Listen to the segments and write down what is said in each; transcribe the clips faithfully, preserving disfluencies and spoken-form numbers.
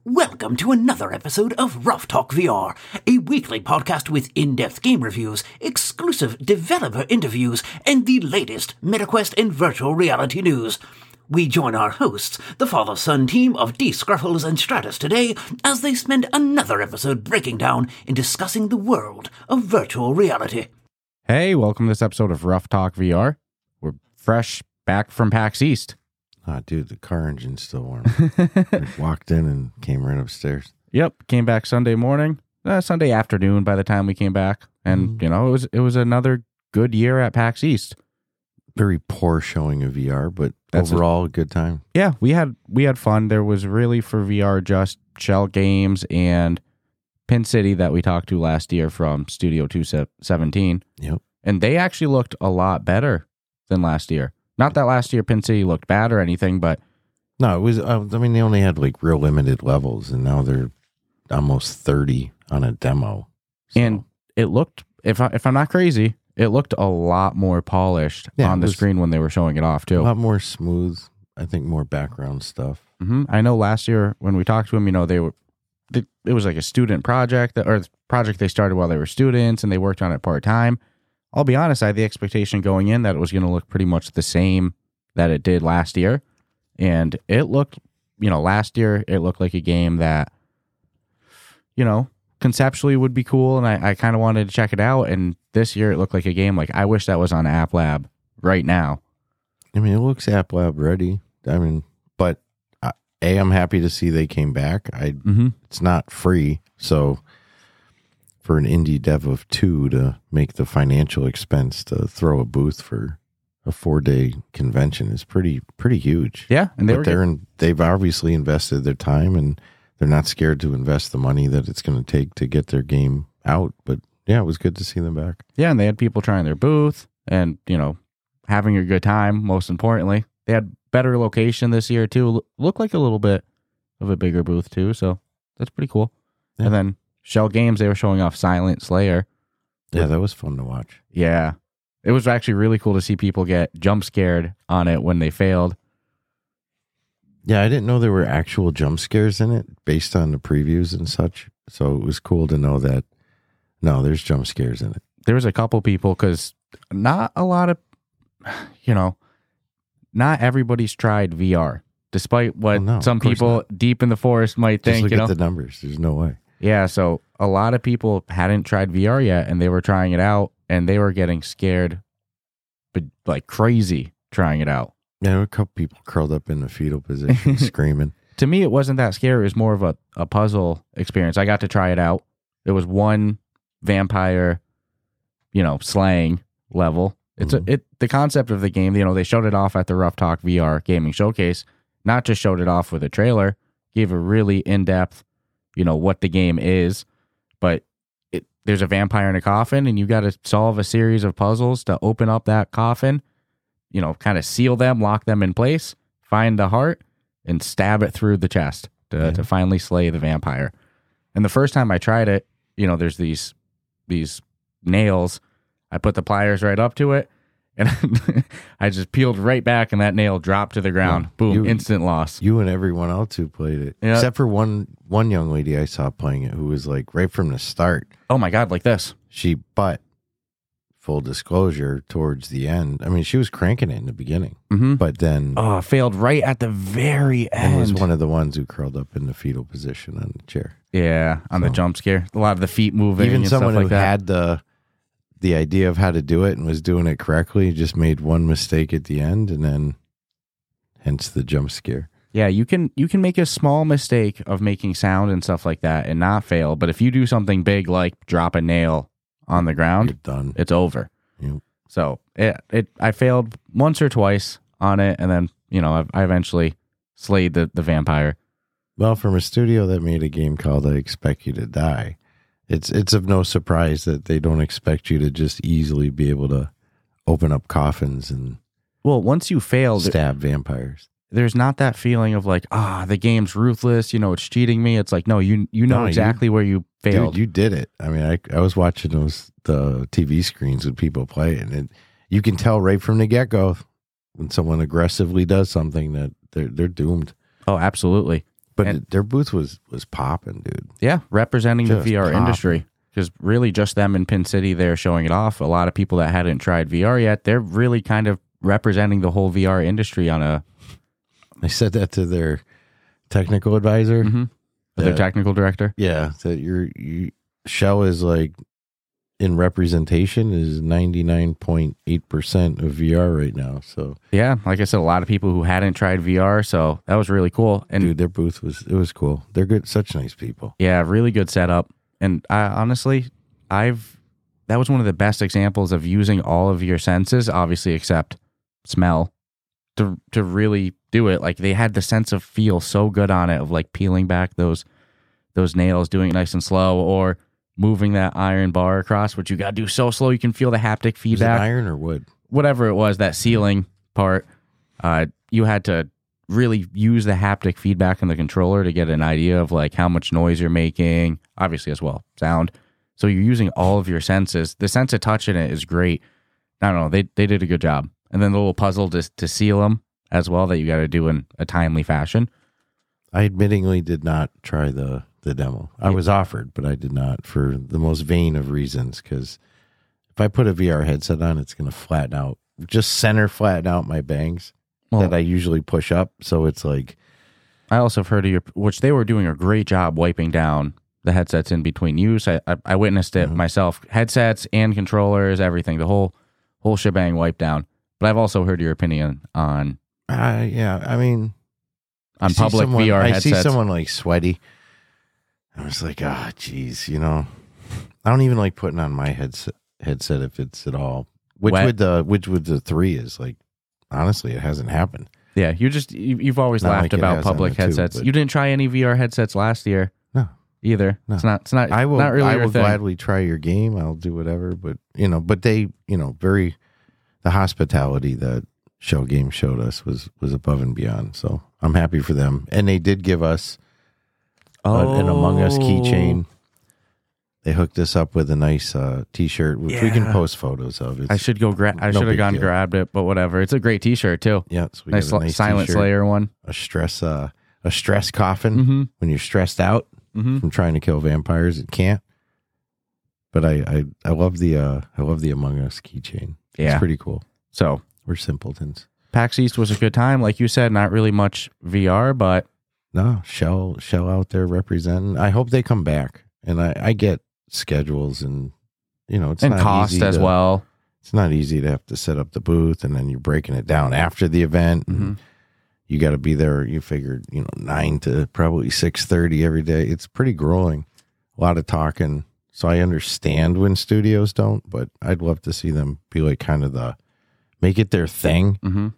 Welcome to another episode of Rough Talk V R, a weekly podcast with in-depth game reviews, exclusive developer interviews, and the latest MetaQuest and virtual reality news. We join our hosts, the father-son team of D. Scruffles and Stratus today, as they spend another episode breaking down and discussing the world of virtual reality. Hey, welcome to this episode of Rough Talk V R. We're fresh back from PAX East. Ah, dude, the car engine's still warm. I walked in and came right upstairs. Yep, came back Sunday morning, uh, Sunday afternoon by the time we came back. And, mm. you know, it was it was another good year at PAX East. Very poor showing of V R, but That's overall a, a good time. Yeah, we had we had fun. There was really for V R just Shell Games and Pin City that we talked to last year from Studio two seventeen. Yep. And they actually looked a lot better than last year. Not that last year Pin City looked bad or anything, but... No, it was, uh, I mean, they only had like real limited levels, and now they're almost thirty on a demo. So. And it looked, if, I, if I'm not crazy, it looked a lot more polished yeah, on the screen when they were showing it off, too. A lot more smooth, I think more background stuff. Mm-hmm. I know last year when we talked to them, you know, they were, they, it was like a student project, that, or the project they started while they were students, and they worked on it part-time. I'll be honest, I had the expectation going in that it was going to look pretty much the same that it did last year. And it looked, you know, last year, it looked like a game that, you know, conceptually would be cool. And I, I kind of wanted to check it out. And this year, it looked like a game like, I wish that was on App Lab right now. I mean, it looks App Lab ready. I mean, but uh, A, I'm happy to see they came back. I mm-hmm. It's not free. So... for an indie dev of two to make the financial expense to throw a booth for a four day convention is pretty pretty huge. Yeah, and they but they're in, they've obviously invested their time and they're not scared to invest the money that it's going to take to get their game out. But yeah, it was good to see them back. Yeah, and they had people trying their booth and you know having a good time. Most importantly, they had better location this year too. Looked like a little bit of a bigger booth too, so that's pretty cool. Yeah. And then. Shell Games, they were showing off Silent Slayer. Yeah, that was fun to watch. Yeah. It was actually really cool to see people get jump scared on it when they failed. Yeah, I didn't know there were actual jump scares in it based on the previews and such. So it was cool to know that, no, there's jump scares in it. There was a couple people, because not a lot of, you know, not everybody's tried V R. Despite what well, no, some people not. deep in the forest might Just think. look you know? at the numbers. There's no way. Yeah, so a lot of people hadn't tried V R yet, and they were trying it out, and they were getting scared, but like crazy trying it out. Yeah, there were a couple people curled up in the fetal position screaming. To me, it wasn't that scary. It was more of a, a puzzle experience. I got to try it out. It was one vampire, you know, slaying level. It's mm-hmm. a, it the concept of the game, you know, they showed it off at the Rough Talk V R Gaming Showcase, not just showed it off with a trailer, gave a really in-depth, you know, what the game is, but it, there's a vampire in a coffin and you got to solve a series of puzzles to open up that coffin, you know, kind of seal them, lock them in place, find the heart, and stab it through the chest to, yeah. to finally slay the vampire. And the first time I tried it, you know, there's these, these nails. I put the pliers right up to it, and I just peeled right back, and that nail dropped to the ground. Yeah, Boom, you, instant loss. You and everyone else who played it. Yep. Except for one one young lady I saw playing it who was like, right from the start. Oh my God, like this. She, but, full disclosure, towards the end, I mean, she was cranking it in the beginning. Mm-hmm. But then... Oh, failed right at the very end. And was one of the ones who curled up in the fetal position on the chair. Yeah, on so, the jump scare. A lot of the feet moving Even and someone stuff like who that. had the... the idea of how to do it and was doing it correctly, just made one mistake at the end, and then hence the jump scare. Yeah, you can you can make a small mistake of making sound and stuff like that and not fail, but if you do something big like drop a nail on the ground, you're done. It's over. Yep. So it it I failed once or twice on it, and then you know I, I eventually slayed the, the vampire. Well, from a studio that made a game called I Expect You to Die, It's it's of no surprise that they don't expect you to just easily be able to open up coffins and well, once you fail, stab vampires. There's not that feeling of like, ah, the game's ruthless, you know, it's cheating me. It's like, no, you you know no, exactly you, where you failed. Dude, you did it. I mean, I I was watching those the T V screens with people play it, and it, you can tell right from the get-go when someone aggressively does something that they're they're doomed. Oh, absolutely. But And- their booth was was popping, dude. Yeah, representing the Just V R popping. industry. Because really just them in Pin City there showing it off. A lot of people that hadn't tried V R yet, they're really kind of representing the whole V R industry on a... I said that to their technical advisor. Mm-hmm. Their Yeah. technical director. Yeah, that your you, Shell is like in representation is ninety-nine point eight percent of V R right now. So Yeah, like I said, a lot of people who hadn't tried V R, so that was really cool. And dude, their booth was it was cool. They're good, such nice people. yeah, really good setup. And I honestly, I've that was one of the best examples of using all of your senses, obviously except smell, to to really do it. Like they had the sense of feel so good on it of like peeling back those those nails, doing it nice and slow, or moving that iron bar across, which you got to do so slow you can feel the haptic Is it feedback. iron or wood? Whatever it was, that sealing part, uh, you had to really use the haptic feedback in the controller to get an idea of like how much noise you're making, obviously as well, sound. So you're using all of your senses. The sense of touch in it is great. I don't know, they they did a good job. And then the little puzzle to, to seal them as well that you got to do in a timely fashion. I admittingly did not try the the demo. I was offered, but I did not for the most vain of reasons. Because if I put a V R headset on, it's going to flatten out, just center flatten out my bangs Well, that I usually push up. So it's like, I also have heard of your, which they were doing a great job wiping down the headsets in between use. I I, I witnessed it Mhm. myself. Headsets and controllers, everything, the whole whole shebang wiped down. But I've also heard your opinion on uh, yeah, I mean, I on see public someone- V R I headsets. see someone like sweaty. I was like, ah, geez, you know, I don't even like putting on my headset headset if it's at all. Which Wet. with the which with the three is like, honestly, it hasn't happened. Yeah, you just you, you've always Not laughed like it about has on public the two, headsets. but- You didn't try any V R headsets last year No. either. No. It's not. It's not. I will. Not really I your will thing. gladly try your game. I'll do whatever. But you know, but they, you know, very the hospitality that Shell Games showed us was was above and beyond. So I'm happy for them, and they did give us a- an Among Us keychain. They hooked us up with a nice uh, T-shirt, which we can Yeah. post photos of. It's, I should go grab. I no should have big gone deal. grabbed it, but whatever. It's a great T-shirt too. yeah, so we Nice, got a nice Silent T-shirt, Slayer one. a stress, uh, a stress coffin Mm-hmm. when you're stressed out Mm-hmm. from trying to kill vampires. It can't. But I, I, I love the, uh, I love the Among Us keychain. Yeah. It's pretty cool. So We're simpletons. PAX East was a good time, like you said. Not really much V R, but No, Shell Shell out there representing. I hope they come back. And I, I get schedules and you know it's and not cost easy as to- well. It's not easy to have to set up the booth and then you're breaking it down after the event. And Mm-hmm. you got to be there. You figured you know nine to probably six thirty every day. It's pretty grueling. A lot of talking. So I understand when studios don't, but I'd love to see them be like kind of the make it their thing. Mm-hmm.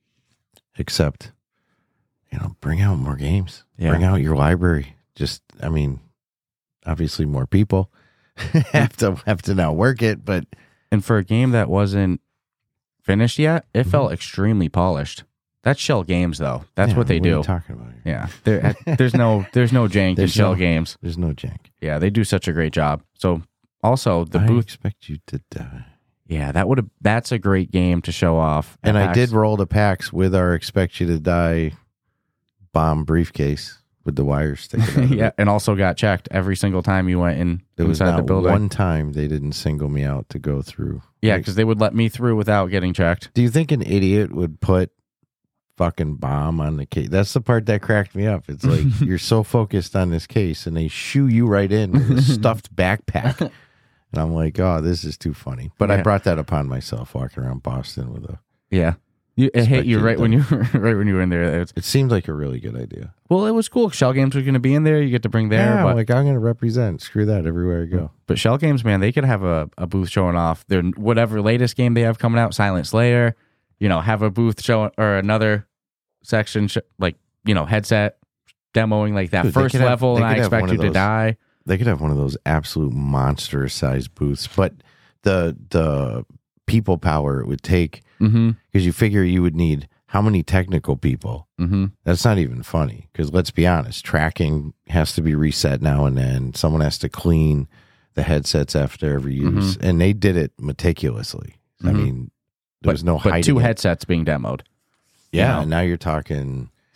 Except, you know, bring out more games. Yeah. Bring out your library. Just, I mean, obviously more people have to have to now work it, but And for a game that wasn't finished yet, it Mhm. felt extremely polished. That's Shell Games, though. That's yeah, what they Are do. you talking about here? Yeah, there, there's no there's no jank in There's Shell no- Games. There's no jank. Yeah, they do such a great job. So also the I booth. expect you to die. Yeah, that would have. That's a great game to show off. at And I PAX. did roll the PAX with our Expect You to Die bomb briefcase with the wires sticking out. of yeah, it. and also got checked every single time you went in There was inside the not building. one time they didn't single me out to go through. Yeah, Like, because they would let me through without getting checked. do you think an idiot would put fucking bomb on the case? That's the part that cracked me up. It's like you're so focused on this case and they shoo you right in with a stuffed backpack. And I'm like, oh, this is too funny. But Yeah. I brought that upon myself walking around Boston with a. Yeah, you, it hit Expect you you right to- when you right when you were in there. It's, It seemed like a really good idea. well, it was cool. Shell Games was going to be in there. You get to bring there, yeah, but like I'm going to represent. Screw that everywhere I go. But Shell Games, man, they could have a, a booth showing off their whatever latest game they have coming out, Silent Slayer. You know, have a booth showing or another section sh- like you know headset demoing like that Dude, they first could have- level, they and I could have expect one you of to those- die. They could have one of those absolute monster sized booths, but the the people power it would take Mm-hmm. because you figure you would need how many technical people. Mm-hmm. That's not even funny because let's be honest, tracking has to be reset now and then. Someone has to clean the headsets after every use, and they did it meticulously. I Mhm. mean, there was no but hiding two it. headsets being demoed. Yeah, you know. and now you're talking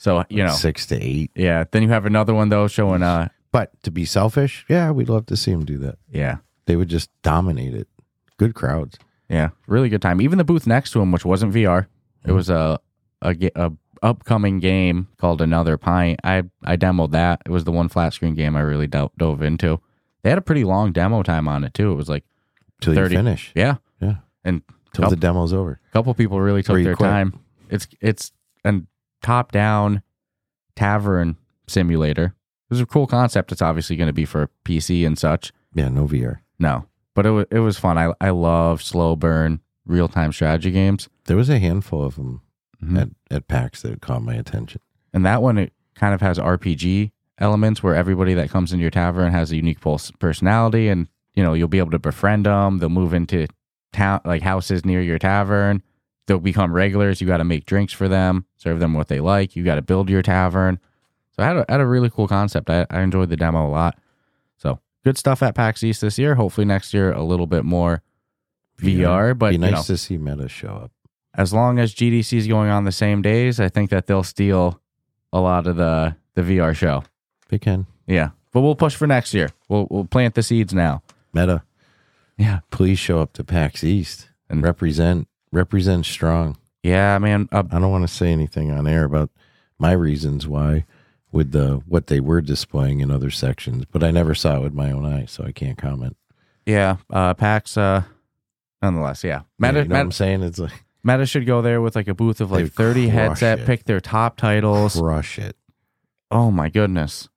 So, you know. Six to eight. Yeah. Then you have another one, though, showing, uh, But to be selfish, yeah, we'd love to see them do that. yeah. They would just dominate it. Good crowds. Yeah. Really good time. Even the booth next to him, which wasn't V R, it was a, a, ga- a upcoming game called Another Pint. I, I demoed that. It was the one flat screen game I really do- dove into. They had a pretty long demo time on it, too. It was like Till thirty you finish. Yeah. Yeah. And Till couple, the demo's over. couple people really took Or you their quit. time. It's it's a top-down tavern simulator. It was a cool concept. It's obviously going to be for P C and such. Yeah, no V R. No. But it was, it was fun. I, I love slow burn, real-time strategy games. There was a handful of them Mhm. at, at PAX that caught my attention. And that one, it kind of has R P G elements where everybody that comes into your tavern has a unique pulse personality, and you know you'll be able to befriend them. They'll move into town, like houses near your tavern. They'll become regulars. You got to make drinks for them, serve them what they like. You got to build your tavern. So I had a, had a really cool concept. I, I enjoyed the demo a lot. So good stuff at PAX East this year. Hopefully next year a little bit more V R. But Be nice you know, to see Meta show up. as long as G D C is going on the same days, I think that they'll steal a lot of the, the V R show. They can. Yeah. But we'll push for next year. We'll we'll plant the seeds now. Meta, Yeah. please show up to PAX East and represent represent strong. Yeah, man. Uh, I don't want to say anything on air about my reasons why with the what they were displaying in other sections, but I never saw it with my own eyes, so I can't comment. yeah. Uh, PAX, uh, nonetheless, yeah. Meta, Yeah, you know what I'm Meta, saying? It's like Meta should go there with like a booth of like They'd thirty crush headset, it. pick their top titles. crush it. Oh my goodness.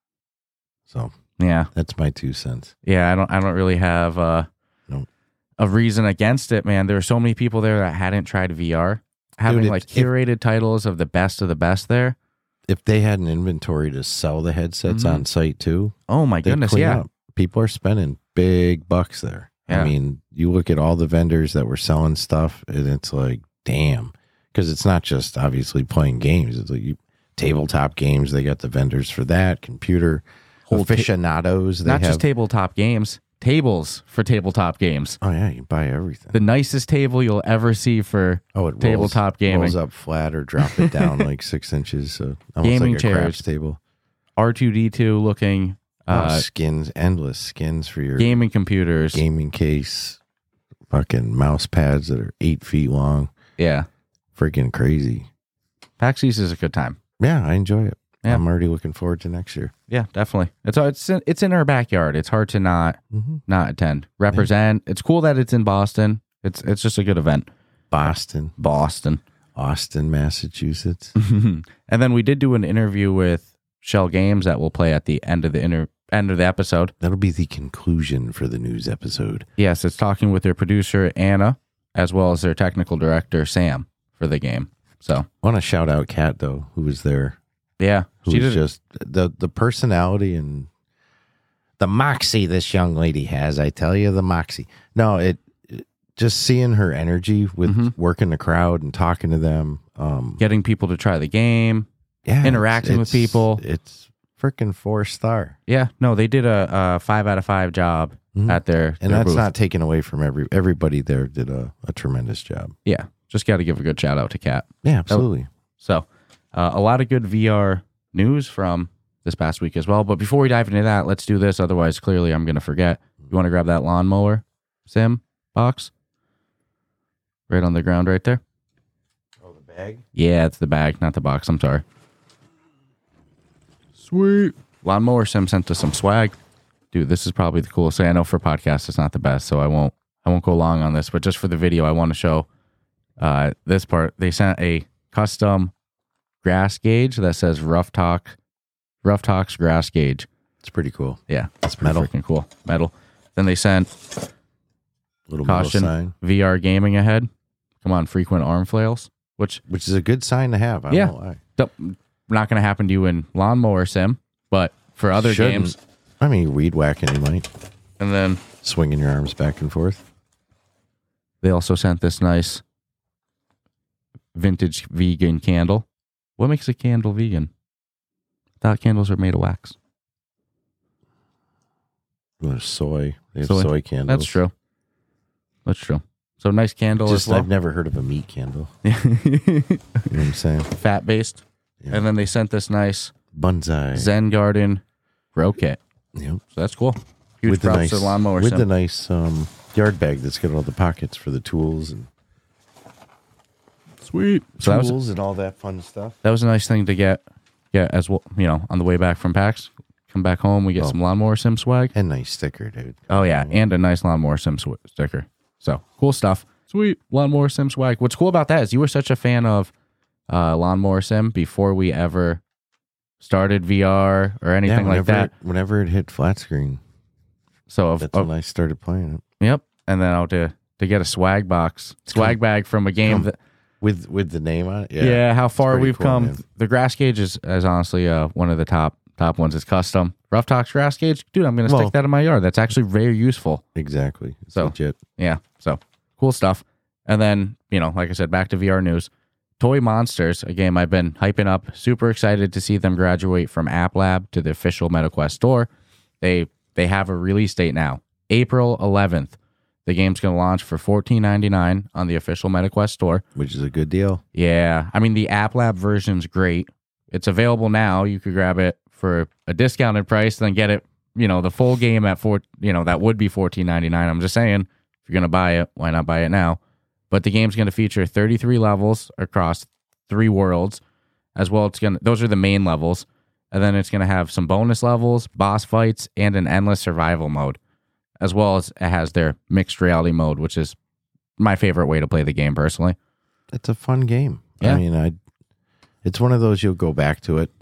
So Yeah. that's my two cents. Yeah, I don't I don't really have uh, Nope. a reason against it, man. There are so many people there that hadn't tried V R. Having Dude, like if- if- curated titles of the best of the best there. If they had an inventory to sell the headsets Mhm. on site too, Oh my they'd goodness, clean yeah. up. People are spending big bucks there. Yeah. I mean, you look at all the vendors that were selling stuff, and it's like, damn, because it's not just obviously playing games. It's like you, tabletop games. They got the vendors for that. Computer Whole ta- aficionados. They Not have, just tabletop games, tables for tabletop games. oh yeah, you buy everything. The nicest table you'll ever see for oh, it rolls, tabletop gaming. rolls up flat or drop it down like six inches. So almost Gaming like a craps chairs. table. R two D two looking uh, oh, skins, endless skins for your gaming computers. gaming case. Fucking mouse pads that are eight feet long. Yeah. Freaking crazy. PAX East is a good time. Yeah, I enjoy it. Yeah. I'm already looking forward to next year. Yeah, definitely. It's it's in, it's in our backyard. It's hard to not Mm-hmm. not attend. Represent. It's cool that it's in Boston. It's it's just a good event. Boston, Boston. Austin, Massachusetts. And then we did do an interview with Shell Games that we'll play at the end of the inter- end of the episode. That'll be the conclusion for the news episode. Yes, it's talking with their producer Anna as well as their technical director Sam for the game. So I want to shout out Kat though, who was there. yeah, Who she was did. just the the personality and the moxie this young lady has. I tell you, the moxie. No, it, it just seeing her energy with Mhm. working the crowd and talking to them. Um, Getting people to try the game. yeah, interacting with it's- people. It's freaking four star. Yeah, no, they did a, a five out of five job Mhm. at their And their that's booth. not taken away from every everybody there did a, a tremendous job. Yeah, just got to give a good shout out to Kat. Yeah, absolutely. So, uh, a lot of good V R news from this past week as well. But before we dive into that, let's do this. Otherwise, clearly, I'm going to forget. You want to grab that lawnmower sim box? Right on the ground right there? Oh, the bag? Yeah, it's the bag, not the box. I'm sorry. Sweet. Lawnmower sim sent us some swag. Dude, this is probably the coolest thing. I know for podcasts it's not the best, so I won't I won't go long on this, but just for the video, I want to show uh, this part. They sent a custom grass gauge that says Rough Talk Rough Talks grass gauge. It's pretty cool. Yeah, It's pretty metal. freaking cool. Metal. Then they sent Little metal caution sign, V R gaming ahead. Come on, frequent arm flails, which which is a good sign to have. I Yeah. don't know why. don't, not going to happen to you in lawnmower sim, but for other Shouldn't. games. I mean, weed whacking, you might. And then Swinging your arms back and forth. they also sent this nice vintage vegan candle. What makes a candle vegan? I thought candles are made of wax. There's soy. They have Soy. soy, candles. That's true. That's true. So nice candle Just as well. I've never heard of a meat candle. You know what I'm saying? Fat based. Yeah. And then they sent this nice Bonsai. Zen Garden grow kit. Yep. So that's cool. Huge With the props nice, to the Lawnmower with Sim. the nice um, yard bag that's got all the pockets for the tools and Sweet. So that was, tools and all that fun stuff. that was a nice thing to get, get as well, you know, on the way back from PAX. Come back home, we get Oh. some Lawnmower Sim swag. And nice sticker, dude. Oh, yeah, and a nice Lawnmower Sim sw- sticker. So, cool stuff. Sweet. Lawnmower Sim swag. What's cool about that is you were such a fan of uh, Lawnmower Sim before we ever started V R or anything yeah, like that. It, whenever it hit flat screen, So, of, that's of, when I started playing it. yep. And then out to, to get a swag box, swag bag from a game Come- that, With with the name on it? yeah, Yeah. how far pretty we've cool, come. man. The grass gauge is, is honestly uh, one of the top top ones. It's custom. Rough Talks grass gauge. Dude, I'm going to Well- stick that in my yard. That's actually very useful. Exactly. It's So- legit. Yeah, so cool stuff. And then, you know, like I said, back to V R news. Toy Monsters, a game I've been hyping up. Super excited to see them graduate from App Lab to the official MetaQuest store. They they have a release date now, April eleventh. The game's going to launch for fourteen ninety-nine on the official MetaQuest store. Which is a good deal. Yeah, I mean, the App Lab version's great. It's available now. You could grab it for a discounted price, then get it, you know, the full game at four, you know, that would be fourteen ninety-nine. I'm just saying, if you're going to buy it, why not buy it now? But the game's going to feature thirty-three levels across three worlds, as well. It's going to, those are the main levels, and then it's going to have some bonus levels, boss fights, and an endless survival mode, as well as it has their mixed reality mode, which is my favorite way to play the game personally. It's a fun game. Yeah. I mean, I. It's one of those you'll go back to it.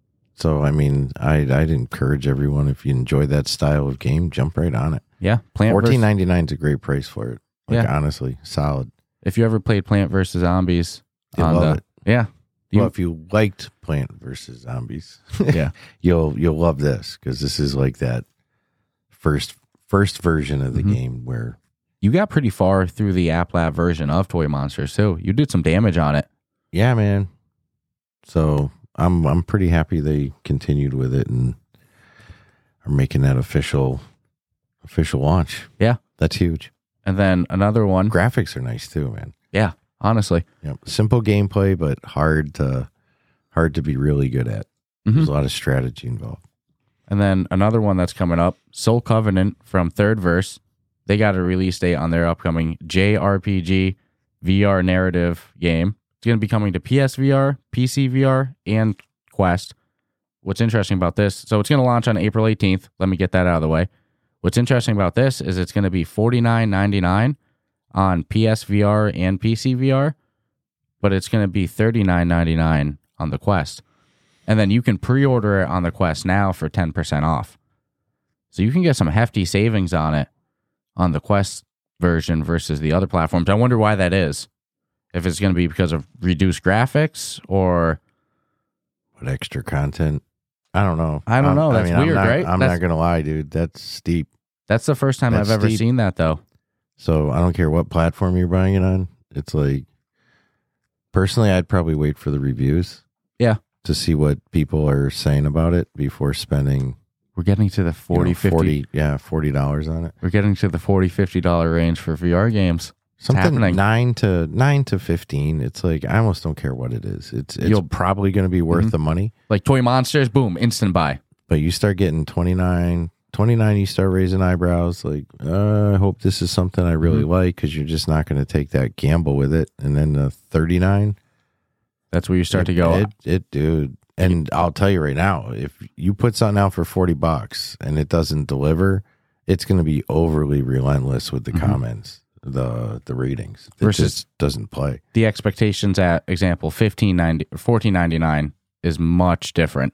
So I mean, I I'd encourage everyone, if you enjoy that style of game, jump right on it. Yeah, Plant versus- Fourteen ninety nine is a great price for it. Like Yeah. honestly, solid. If you ever played Plant versus Zombies, You'll on love the it. yeah, you, well, if you liked Plant versus Zombies, yeah, you'll you'll love this because this is like that first first version of the Mhm. game where you got pretty far through the App Lab version of Toy Monsters too. You did some damage on it. yeah, man. So I'm I'm pretty happy they continued with it and are making that official official launch. Yeah. That's huge. And then another one, Graphics are nice too, man. yeah, honestly, Yep. Simple gameplay, but hard to hard to be really good at. Mhm. There's a lot of strategy involved. and then another one that's coming up, Soul Covenant from Third Verse. They got a release date on their upcoming J R P G V R narrative game. It's going to be coming to P S V R, P C V R, and Quest. What's interesting about this, so it's going to launch on April eighteenth. Let me get that out of the way. What's interesting about this is it's going to be forty-nine ninety-nine on P S V R and P C V R, but it's going to be thirty-nine ninety-nine on the Quest. And then you can pre-order it on the Quest now for ten percent off. So you can get some hefty savings on it on the Quest version versus the other platforms. I wonder why that is. If it's going to be because of reduced graphics or... What extra content? I don't know. I don't Um, know. That's I'm weird, not, right? I'm That's- not gonna lie, dude. That's steep. That's the first time That's I've ever steep. seen that, though. So I don't care what platform you're buying it on. It's like, personally, I'd probably wait for the reviews. Yeah. To see what people are saying about it before spending We're getting to the you know, forty, fifty. forty, yeah, forty dollars on it. We're getting to the forty, fifty dollars range for V R games. Something happening. nine to nine to fifteen. It's like I almost don't care what it is. It's it's You'll- probably going to be worth Mhm. the money. Like Toy Monsters, boom, instant buy. But you start getting twenty-nine, twenty-nine, you start raising eyebrows. Like, uh, I hope this is something I really Mm-hmm. like because you're just not going to take that gamble with it. And then the thirty-nine, That's where you start to go. It, it, dude. And I'll tell you right now, if you put something out for forty bucks and it doesn't deliver, it's going to be overly relentless with the Mhm. comments, the the ratings. It Versus- just doesn't play. The expectations at example fifteen ninety, fourteen ninety-nine is much different.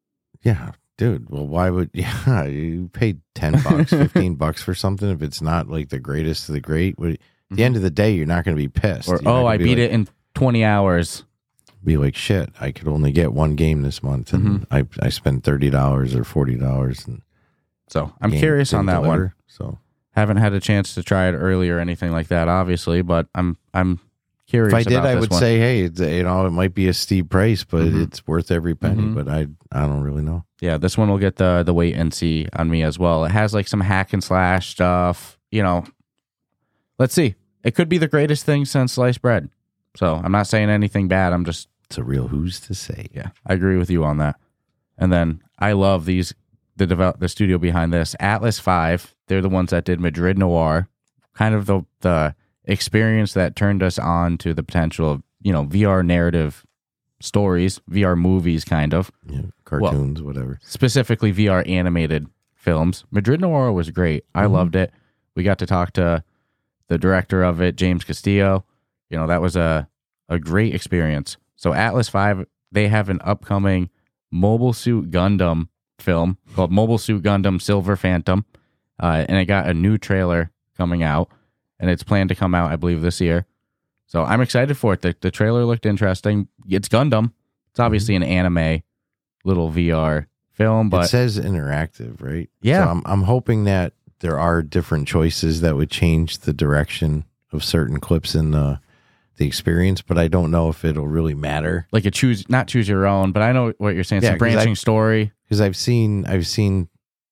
Yeah, dude. Well, why would yeah? You paid ten bucks, fifteen bucks for something if it's not like the greatest of the great. At the end of the day, you're not going to be pissed. Or You're not oh, gonna I be beat like, it in twenty hours. Be like shit. I could only get one game this month, and I I spent thirty dollars or forty dollars. And So I'm game curious on didn't that one. deliver, So Haven't had a chance to try it early or anything like that, obviously, but I'm I'm curious. if I did, about I this would one. say, hey, it's, you know, it might be a steep price, but Mhm. it's worth every penny. Mhm. But I I don't really know. Yeah, this one will get the the wait and see on me as well. It has like some hack and slash stuff. You know, let's see. It could be the greatest thing since sliced bread. So I'm not saying anything bad. I'm just it's a real who's to say. Yeah, I agree with you on that. And then I love these, the develop, the studio behind this, Atlas five. They're the ones that did Madrid Noir, kind of the the experience that turned us on to the potential of, you know, V R narrative stories, V R movies, kind of. Yeah, cartoons, well, whatever. Specifically V R animated films. Madrid Noir was great. I mm-hmm. loved it. We got to talk to the director of it, James Castillo. You know, that was a, a great experience. So Atlas five, they have an upcoming Mobile Suit Gundam film called Mobile Suit Gundam Silver Phantom. Uh, and it got a new trailer coming out. And it's planned to come out, I believe, this year. So I'm excited for it. The, the trailer looked interesting. It's Gundam. It's obviously an anime little V R film, but it says interactive, right? Yeah. So I'm I'm hoping that there are different choices that would change the direction of certain clips in the the experience, but I don't know if it'll really matter. Like a choose, not choose your own, but I know what you're saying. It's Yeah, a branching I- story. Because I've seen I've seen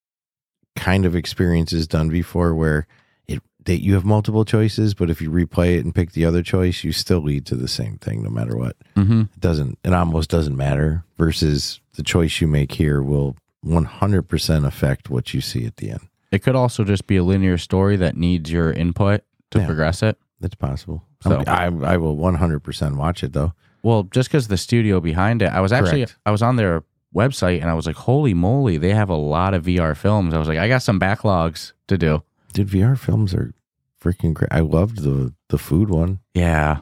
kind of experiences done before where it that you have multiple choices, but if you replay it and pick the other choice, you still lead to the same thing no matter what. Mm-hmm. It doesn't it almost doesn't matter versus the choice you make here will one hundred percent affect what you see at the end. It could also just be a linear story that needs your input to Yeah. progress it. That's possible. So- I, I will one hundred percent watch it though. Well, just because the studio behind it, I was actually, Correct. I was on their website and I was like, holy moly, they have a lot of V R films. I was like, I got some backlogs to do. Dude, V R films are freaking great. I loved the the food one. Yeah.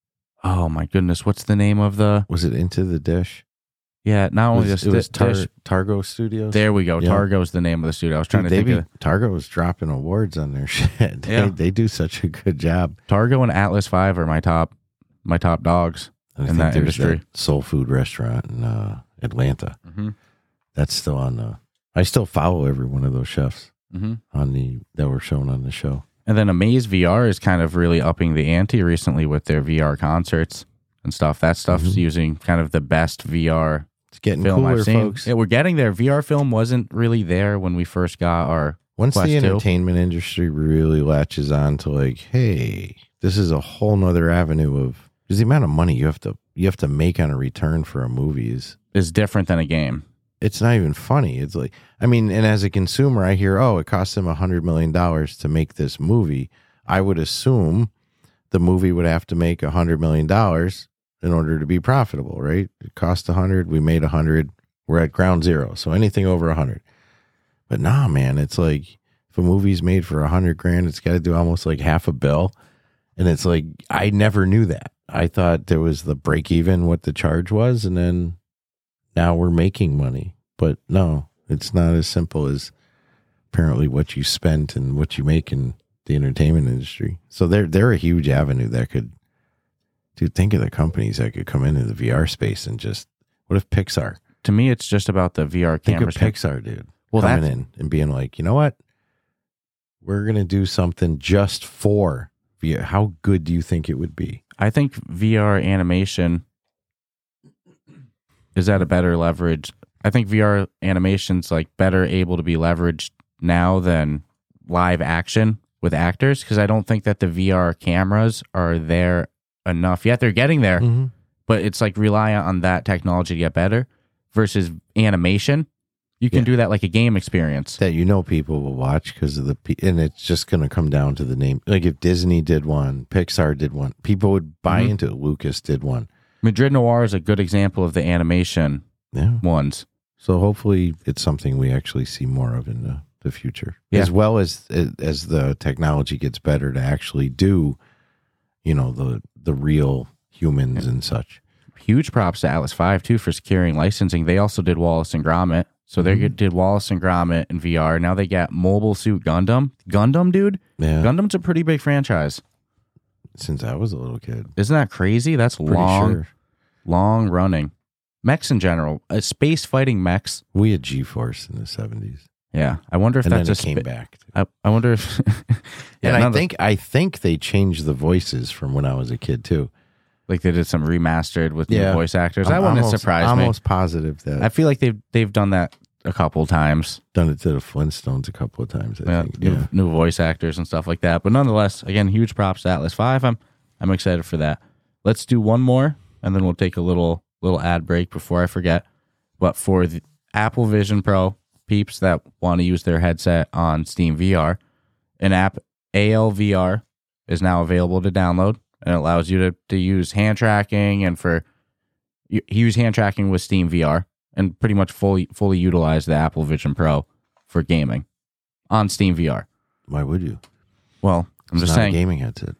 Oh my goodness. What's the name of the, Was it Into the Dish? yeah, not It only was, this, it was Tar- dish, Targo Studios. there we go. Yeah. Targo's the name of the studio. I was trying Dude, to they think be, of Targo was dropping awards on their shit. They, Yeah. they do such a good job. Targo and Atlas five are my top, my top dogs I in think that there's industry. that soul food restaurant in uh, Atlanta. Mm-hmm. That's still on the. I still follow every one of those chefs Mm-hmm. on the that were shown on the show. And then Amaze V R is kind of really upping the ante recently with their V R concerts and stuff. That stuff's Mhm. using kind of the best V R It's getting film cooler, I've seen. folks. Yeah, we're getting there. V R film wasn't really there when we first got our. Once Quest the two. entertainment industry really latches on to like, hey, this is a whole nother avenue of because the amount of money you have to you have to make on a return for a movie is Is different than a game. it's not even funny. It's like I mean, and as a consumer, I hear, oh, it cost them a hundred million dollars to make this movie. I would assume the movie would have to make a hundred million dollars in order to be profitable, right? It cost a hundred, we made a hundred, we're at ground zero. So anything over a hundred. But nah, man, it's like if a movie's made for a hundred grand, it's got to do almost like half a bill. And it's like, I never knew that. I thought there was the break even, what the charge was. And then now we're making money. But no, it's not as simple as apparently what you spent and what you make in the entertainment industry. So they're, they're a huge avenue that could, dude, think of the companies that could come into the V R space and just, what if Pixar? To me, it's just about the V R Think of cameras. Pixar, dude. Well, coming that's- in and being like, you know what? We're going to do something just for V R. How good do you think it would be? I think V R animation is at a better leverage. I think V R animation's like better able to be leveraged now than live action with actors because I don't think that the V R cameras are there enough yet. They're getting there, Mm-hmm. but it's like reliant on that technology to get better versus animation. You can Yeah. do that like a game experience. That you know people will watch because of the, pe- and it's just going to come down to the name. Like if Disney did one, Pixar did one, people would buy Mhm. into it. Lucas did one. Madrid Noir is a good example of the animation Yeah. ones. So hopefully it's something we actually see more of in the, the future, Yeah. as well as as the technology gets better to actually do, you know, the the real humans and such. Huge props to Atlas five too for securing licensing. They also did Wallace and Gromit. So they Mhm. did Wallace and Gromit in V R. Now they got Mobile Suit Gundam. Gundam, dude. Yeah, Gundam's a pretty big franchise. since I was a little kid, Isn't that crazy? That's pretty long, sure long running. Mechs in general, uh, space fighting mechs. we had G-Force in the seventies, Yeah, I wonder if and then that's it a came spa- back. I, I wonder if. yeah, and I none of the- think I think they changed the voices from when I was a kid too. like they did some remastered with new Yeah. voice actors. I'm That wouldn't almost, surprise me. Almost positive that I feel like they've they've done that a couple times. done it to the Flintstones a couple of times. I Yeah, think. new, Yeah. new voice actors and stuff like that. But nonetheless, again, huge props to Atlas five. I'm I'm excited for that. Let's do one more and then we'll take a little little ad break before I forget. But for the Apple Vision Pro peeps that want to use their headset on Steam V R, an app, A L V R, is now available to download, and it allows you to, to use hand tracking and for you use hand tracking with Steam V R and pretty much fully fully utilize the Apple Vision Pro for gaming on Steam V R. Why would you? Well, I'm it's just not saying. A gaming headset.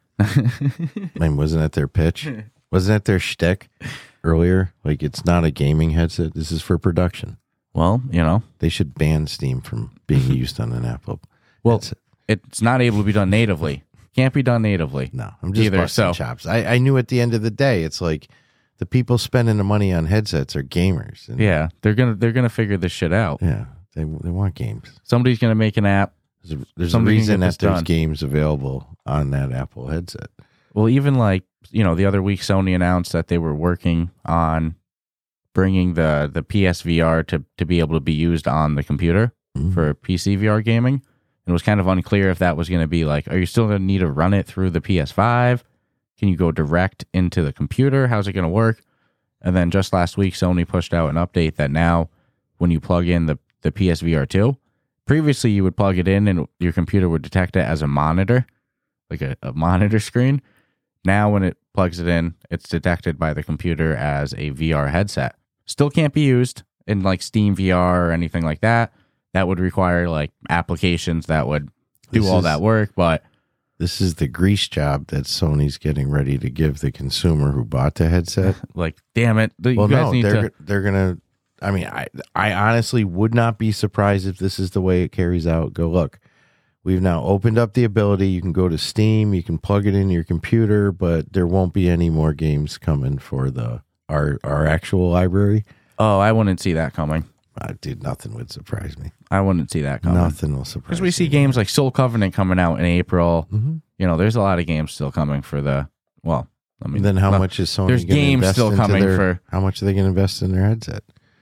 I mean, wasn't that their pitch? Wasn't that their shtick earlier? Like, it's not a gaming headset. This is for production. Well, you know, they should ban Steam from being used on an Apple. Well, headset. It's not able to be done natively. Can't be done natively. No, I'm just either, busting so. chops. I, I knew at the end of the day, it's like the people spending the money on headsets are gamers. And yeah, they're gonna they're gonna figure this shit out. Yeah, they they want games. Somebody's gonna make an app. There's a, there's a Somebody can reason get that this there's done. games available on that Apple headset. Well, even like, you know, the other week Sony announced that they were working on bringing the the P S V R to to be able to be used on the computer Mm. for P C V R gaming. It was kind of unclear if that was going to be like, are you still going to need to run it through the P S five? Can you go direct into the computer? How's it going to work? And then just last week, Sony pushed out an update that now when you plug in the, the P S V R two, previously you would plug it in and your computer would detect it as a monitor, like a, a monitor screen. Now when it plugs it in, it's detected by the computer as a V R headset. Still can't be used in like Steam V R or anything like that. That would require like applications that would do This all is- that work, but This is the grease job that Sony's getting ready to give the consumer who bought the headset. like, damn it, you Well, guys no, need they're to. go- they're gonna. I mean, I I honestly would not be surprised if this is the way it carries out. Go look. We've now opened up the ability. You can go to Steam. You can plug it in your computer, but there won't be any more games coming for the our our actual library. Oh, I wouldn't see that coming. Uh, dude, nothing would surprise me. I wouldn't see that coming. Nothing will surprise. Because we see me. games like Soul Covenant coming out in April. Mhm. You know, there's a lot of games still coming for the. Well, I mean, Then how well, much is Sony? there's gonna games invest still into coming their- for- How much are they going to invest in their headset?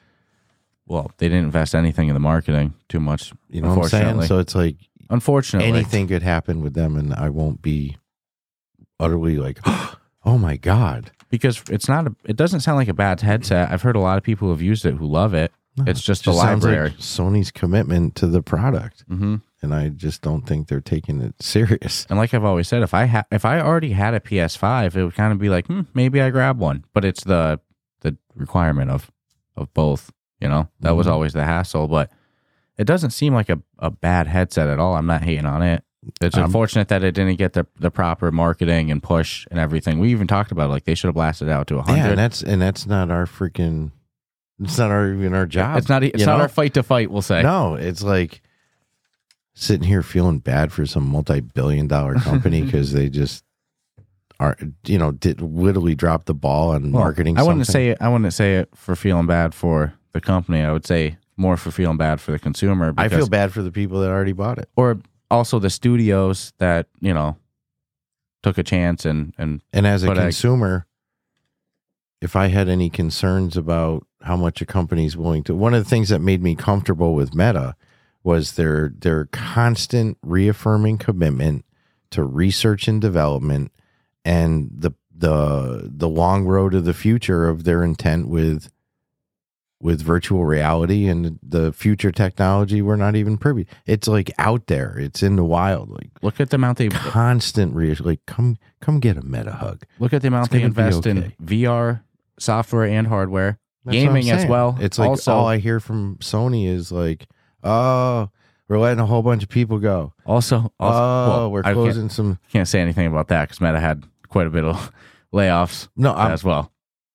Well, they didn't invest anything in the marketing too much. You know what I'm saying? unfortunately. So it's like Unfortunately, anything could happen with them, and I won't be utterly like, oh my god. because it's not. A, it doesn't sound like a bad headset. I've heard a lot of people who've used it who love it. It's just, the sounds library. like Sony's commitment to the product, hmm and I just don't think they're taking it serious. And like I've always said, if I ha- if I already had a P S five, it would kind of be like, hmm, maybe I grab one. But it's the the requirement of of both. You know, that was Mhm. always the hassle. But it doesn't seem like a, a bad headset at all. I'm not hating on it. It's I'm- unfortunate that it didn't get the the proper marketing and push and everything. We even talked about it, like they should have blasted it out to a Yeah, and hundred. that's and that's not our freaking. It's not our even our job. It's not. e- It's you not know? our fight to fight. We'll say. No, it's like sitting here feeling bad for some multi-billion-dollar company because they just are, you know, did literally drop the ball on Well, marketing. I wouldn't something. say it. I wouldn't say it for feeling bad for the company. I would say more for feeling bad for the consumer. I because- feel bad for the people that already bought it. or also the studios that you know took a chance and and And as a But I- consumer, if I had any concerns about how much a company's willing to, one of the things that made me comfortable with Meta was their their constant reaffirming commitment to research and development and the the the long road of the future of their intent with with virtual reality and the future technology we're not even privy. It's like out there. It's in the wild. Like look at the amount they constant re- like come come get a Meta hug. look at the amount It's they gonna be invest in okay. V R software and hardware, That's what I'm gaming as saying. well. It's like also all I hear from Sony is like, "Oh, we're letting a whole bunch of people go. also, also Oh, well, we're I can't, closing some." can't say anything about that because Meta had quite a bit of layoffs No, I'm, as well.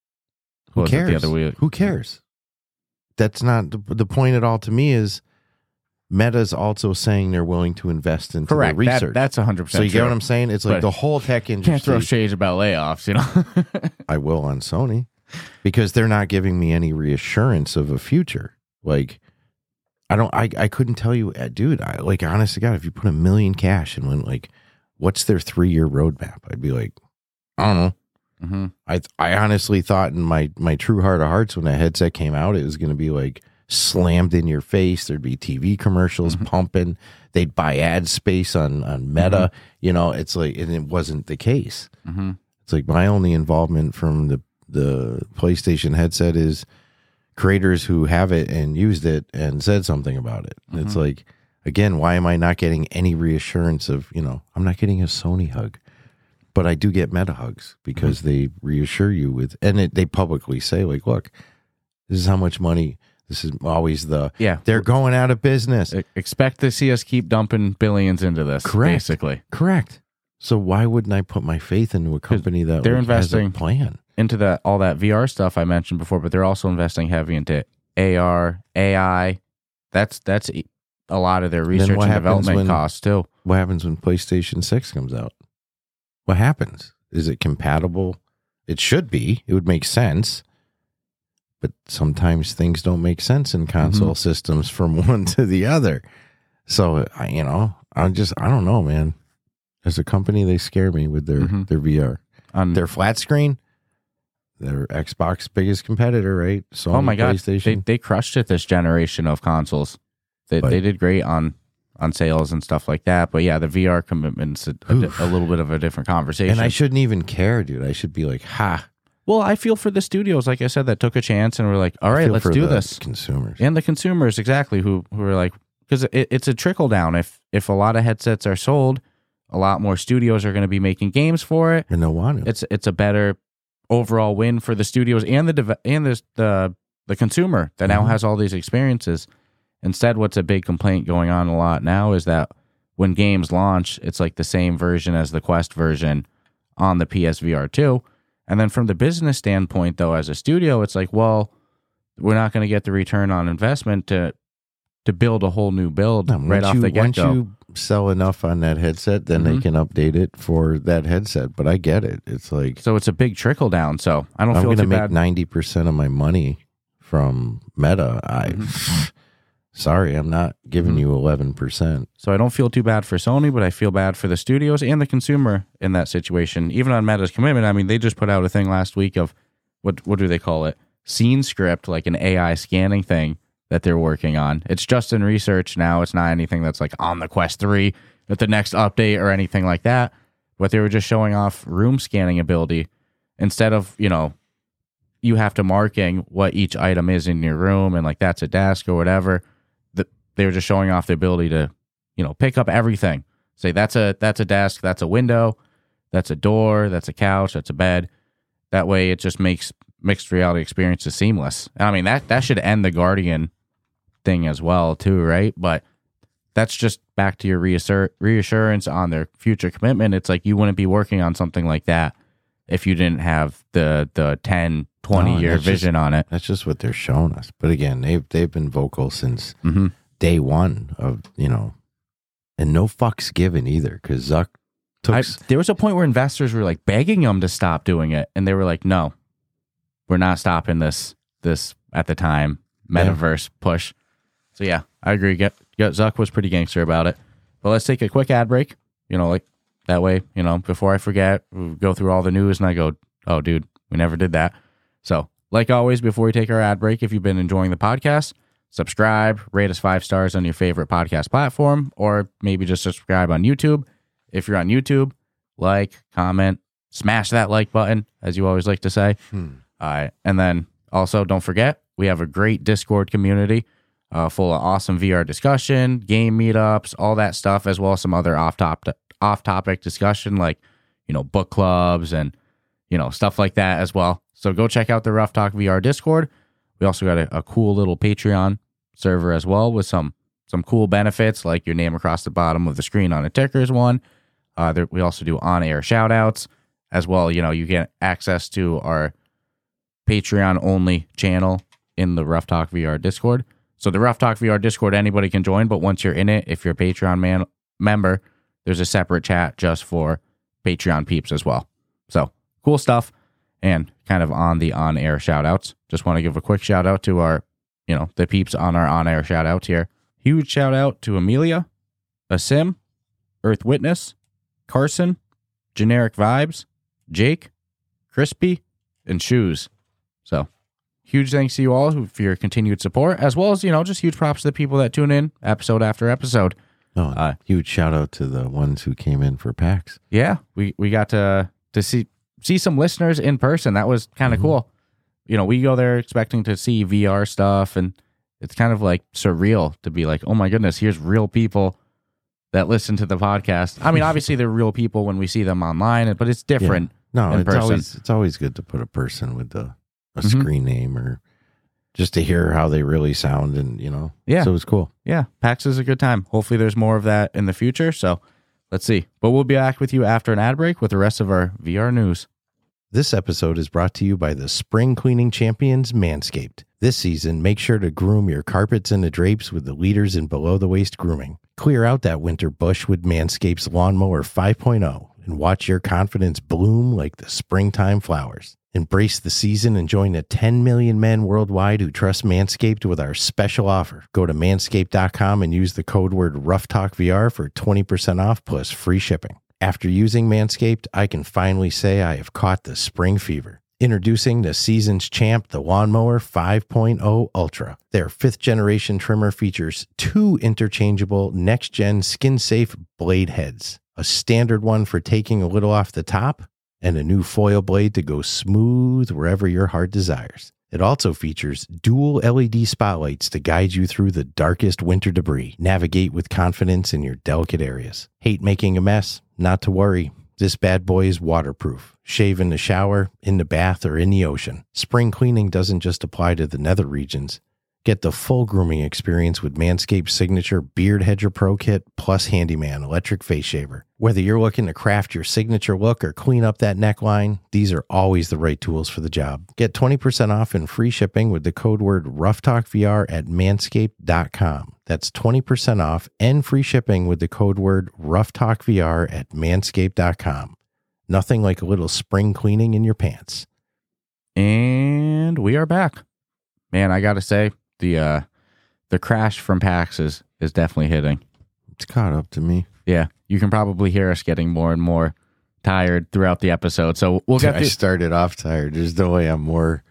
who Was it cares? The other week? Who cares? That's not the, the point at all. To me, is Meta's also saying they're willing to invest into Correct. the That, research. that's a hundred so percent. you get what I'm saying? It's like But the whole tech Can't throw industry. shades about layoffs, you know. I will on Sony because they're not giving me any reassurance of a future. Like, I don't, I, I couldn't tell you, uh, dude, I, like, honest to God, if you put a million cash and went, like, what's their three year roadmap? I'd be like, I don't know. hmm I, I honestly thought in my, my true heart of hearts when the headset came out, it was going to be like slammed in your face. There'd be T V commercials Mhm. pumping. They'd buy ad space on, on Meta. You know, it's like, and it wasn't the case. hmm It's like my only involvement from the the PlayStation headset is creators who have it and used it and said something about it. Mm-hmm. It's like, again, why am I not getting any reassurance of, you know, I'm not getting a Sony hug, but I do get Meta hugs because mm-hmm. they reassure you with, and it, they publicly say, like, look, this is how much money. This is always the, yeah, they're going out of business. Expect to see us keep dumping billions into this. Correct. Basically. Correct. So why wouldn't I put my faith into a company that they're like, investing has a plan into that all that V R stuff I mentioned before, but they're also investing heavy into A R, A I. That's that's a lot of their research and, and development when, costs too. What happens when PlayStation six comes out? What happens? Is it compatible? It should be. It would make sense. But sometimes things don't make sense in console mm-hmm. systems from one to the other. So, I, you know, I'm just, I don't know, man. As a company, they scare me with their, mm-hmm. their V R. Um, their flat screen, their Xbox biggest competitor, right? So oh my God, they, they crushed it this generation of consoles. They, they did great on, on sales and stuff like that. But yeah, the V R commitment's a, a, a little bit of a different conversation. And I shouldn't even care, dude. I should be like, ha. Well, I feel for the studios, like I said, that took a chance and were like, all right, let's do this. Consumers. And the consumers, exactly, who, who are like, because it, it's a trickle down. If, if a lot of headsets are sold, a lot more studios are going to be making games for it. And they'll want it. It's, it's a better overall win for the studios and the dev- and the, the, the consumer that mm-hmm. now has all these experiences. Instead, what's a big complaint going on a lot now is that when games launch, it's like the same version as the Quest version on the P S V R two. And then from the business standpoint, though, as a studio, it's like, well, we're not going to get the return on investment to to build a whole new build no, right off you, the get-go. Once you sell enough on that headset, then mm-hmm. they can update it for that headset. But I get it. It's like... So it's a big trickle down. So I don't I'm feel too bad. I'm going to make ninety percent of my money from Meta. I... Mm-hmm. Sorry, I'm not giving you eleven percent. So I don't feel too bad for Sony, but I feel bad for the studios and the consumer in that situation. Even on Meta's commitment, I mean, they just put out a thing last week of, what what do they call it? Scene script, like an A I scanning thing that they're working on. It's just in research now. It's not anything that's like on the Quest three at the next update or anything like that. But they were just showing off room scanning ability instead of, you know, you have to marking what each item is in your room and like that's a desk or whatever. They were just showing off the ability to, you know, pick up everything. Say that's a that's a desk, that's a window, that's a door, that's a couch, that's a bed. That way, it just makes mixed reality experiences seamless. And I mean that that should end the Guardian thing as well, too, right? But that's just back to your reassur- reassurance on their future commitment. It's like you wouldn't be working on something like that if you didn't have the the ten, twenty no, year vision just, on it. That's just what they're showing us. But again, they've they've been vocal since. Mm-hmm. Day one of, you know, and no fucks given either, because Zuck took... I, there was a point where investors were like begging them to stop doing it, and they were like, no, we're not stopping this, this at the time, metaverse yeah. push. So yeah, I agree. Get, get, Zuck was pretty gangster about it. But let's take a quick ad break, you know, like that way, you know, before I forget, we go through all the news and I go, oh, dude, we never did that. So like always, before we take our ad break, if you've been enjoying the podcast, subscribe, rate us five stars on your favorite podcast platform, or maybe just subscribe on YouTube. If you're on YouTube, like, comment, smash that like button, as you always like to say. Hmm. Uh, and then also, don't forget, we have a great Discord community uh, full of awesome V R discussion, game meetups, all that stuff, as well as some other off-top- off-topic discussion like, you know, book clubs and, you know, stuff like that as well. So go check out the Rough Talk V R Discord. We also got a, a cool little Patreon server as well with some some cool benefits like your name across the bottom of the screen on a ticker is one. Uh, there, we also do on-air shout-outs as well. You know, you get access to our Patreon-only channel in the Rough Talk V R Discord. So the Rough Talk V R Discord, anybody can join, but once you're in it, if you're a Patreon man, member, there's a separate chat just for Patreon peeps as well. So cool stuff. And kind of on the on-air shout-outs, just want to give a quick shout-out to our, you know, the peeps on our on-air shout-outs here. Huge shout-out to Amelia, Asim, Earth Witness, Carson, Generic Vibes, Jake, Crispy, and Shoes. So, huge thanks to you all for your continued support, as well as, you know, just huge props to the people that tune in episode after episode. Oh, uh, huge shout-out to the ones who came in for PAX. Yeah, we, we got to to see... see some listeners in person. That was kind of mm-hmm. cool. you know, we go there expecting to see V R stuff, and it's kind of like surreal to be like, oh my goodness, here's real people that listen to the podcast. I mean, obviously they're real people when we see them online, but it's different. Yeah. No, in it's person. always it's always good to put a person with a, a Mhm. screen name or just to hear how they really sound, and you know, Yeah. So it's cool. Yeah, PAX is a good time. Hopefully there's more of that in the future. So let's see. But we'll be back with you after an ad break with the rest of our V R news. This episode is brought to you by the spring cleaning champions, Manscaped. This season, make sure to groom your carpets and the drapes with the leaders in below-the-waist grooming. Clear out that winter bush with Manscaped's Lawnmower five point oh and watch your confidence bloom like the springtime flowers. Embrace the season and join the ten million men worldwide who trust Manscaped with our special offer. Go to manscaped dot com and use the code word RoughTalkVR for twenty percent off plus free shipping. After using Manscaped, I can finally say I have caught the spring fever. Introducing the season's champ, the Lawnmower five point oh Ultra. Their fifth generation trimmer features two interchangeable next-gen skin-safe blade heads, a standard one for taking a little off the top, and a new foil blade to go smooth wherever your heart desires. It also features dual L E D spotlights to guide you through the darkest winter debris. Navigate with confidence in your delicate areas. Hate making a mess? Not to worry. This bad boy is waterproof. Shave in the shower, in the bath, or in the ocean. Spring cleaning doesn't just apply to the nether regions. Get the full grooming experience with Manscaped's signature Beard Hedger Pro Kit plus Handyman Electric Face Shaver. Whether you're looking to craft your signature look or clean up that neckline, these are always the right tools for the job. Get twenty percent off and free shipping with the code word RoughTalkVR at manscaped dot com. That's twenty percent off and free shipping with the code word RoughTalkVR at manscaped dot com. Nothing like a little spring cleaning in your pants. And we are back. Man, I got to say, the uh, the crash from PAX is, is definitely hitting. It's caught up to me. Yeah, you can probably hear us getting more and more tired throughout the episode. So we'll get I to... started off tired. There's no way I'm more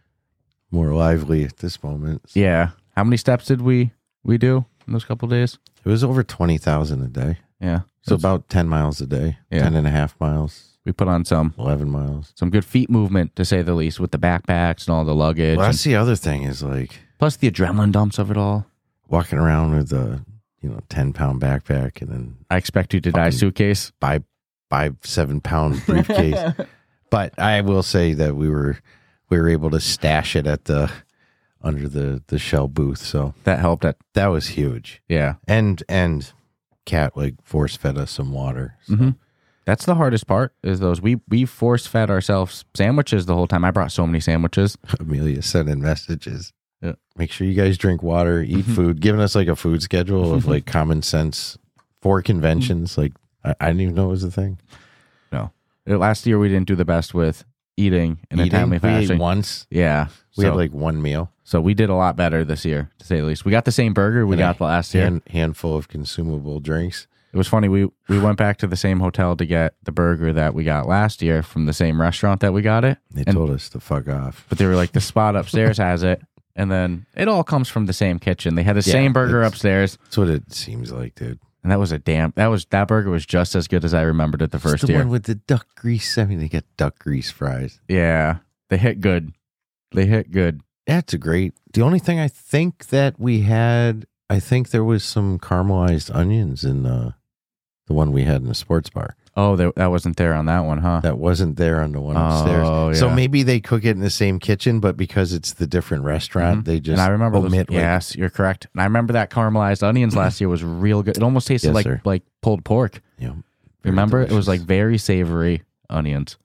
more lively at this moment. Yeah. How many steps did we, we do in those couple days? It was over twenty thousand a day. Yeah. So about ten miles a day, Yeah. ten and a half miles, We put on some eleven miles. some good feet movement, to say the least, with the backpacks and all the luggage. Well, and that's the other thing is like plus the adrenaline dumps of it all. walking around with a, you know, ten pound backpack and then I expect you to die Fucking- suitcase. five, five, seven pound briefcase. But I will say that we were, we were able to stash it at the, under the, the shell booth. So That helped. At, that was huge. yeah. And, and Cat like force fed us some water. So. Mm-hmm. That's the hardest part, is those. We, we force fed ourselves sandwiches the whole time. I brought so many sandwiches. Amelia sent in messages. Yeah. Make sure you guys drink water, eat food, giving us like a food schedule of like common sense for conventions. Like I, I didn't even know it was a thing. No. Last year we didn't do the best with eating in a Eating, timely we ate fashion. once. Yeah. We so, had like one meal, so we did a lot better this year, to say the least. We got the same burger we and got a the last year. hand, handful of consumable drinks. It was funny. We we went back to the same hotel to get the burger that we got last year from the same restaurant that we got it. They And- told us to fuck off. But they were like, the spot upstairs has it. And then it all comes from the same kitchen. They had the Yeah, same burger it's- upstairs. That's what it seems like, dude. And that was a damn, that was, that burger was just as good as I remembered it the It's first the year. one with the duck grease. I mean, they get duck grease fries. Yeah. They hit good. They hit good. That's a great. The only thing I think that we had, I think there was some caramelized onions in the the one we had in the sports bar. Oh, they, that wasn't there on that one, huh? That wasn't there on the one upstairs. Oh, So yeah. maybe they cook it in the same kitchen, but because it's the different restaurant, Mhm. they just and I remember those, omit. like- yes, you're correct. And I remember that caramelized onions last year was real good. It almost tasted Yes, like sir. like pulled pork. you know, very Remember? It was delicious. like very savory onions.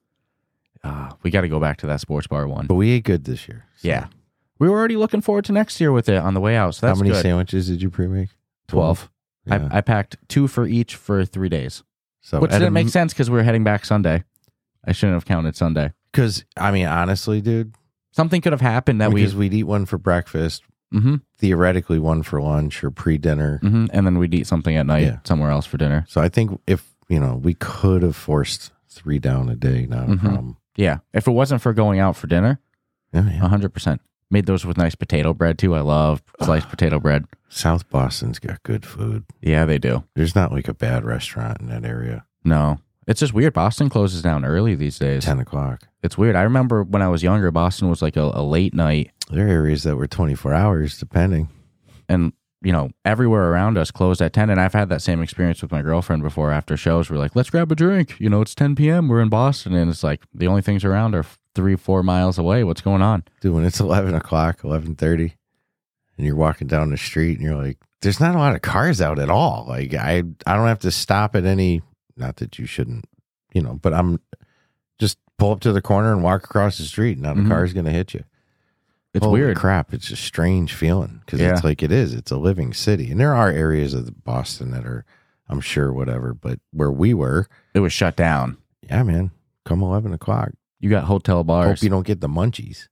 Ah, we got to go back to that sports bar one. But we ate good this year. so. Yeah. We were already looking forward to next year with it on the way out. So that's How many good. sandwiches did you pre-make? twelve. Yeah. I, I packed two for each for three days, so which didn't make sense because we were heading back Sunday. I shouldn't have counted Sunday. Because I mean, honestly, dude, Something could have happened that because we, we'd eat one for breakfast, mm-hmm, theoretically one for lunch or pre-dinner. mm-hmm, and then we'd eat something at night Yeah. somewhere else for dinner. So I think if you know, we could have forced three down a day, not a Mhm. problem. Yeah. If it wasn't for going out for dinner, Yeah, yeah. one hundred percent. Made those with nice potato bread too. I love sliced potato bread. South Boston's got good food. Yeah, they do. There's not like a bad restaurant in that area. No. It's just weird. Boston closes down early these days. ten o'clock. It's weird. I remember when I was younger, Boston was like a, a late night. There are areas that were twenty-four hours, depending. And, you know, everywhere around us closed at ten. And I've had that same experience with my girlfriend before. After shows, we're like, let's grab a drink. You know, it's ten p.m. We're in Boston. And it's like the only things around are three, four miles away. What's going on? Dude, when it's eleven o'clock, eleven thirty, and you're walking down the street and you're like, there's not a lot of cars out at all. Like, I, I don't have to stop at any, not that you shouldn't, you know, but I'm just pull up to the corner and walk across the street. Now the Mhm. car's going to hit you. It's Holy weird. crap. It's a strange feeling because Yeah. it's like it is. It's a living city. And there are areas of Boston that are, I'm sure, whatever. But where we were, It was shut down. yeah, man, come eleven o'clock. You got hotel bars. Hope you don't get the munchies.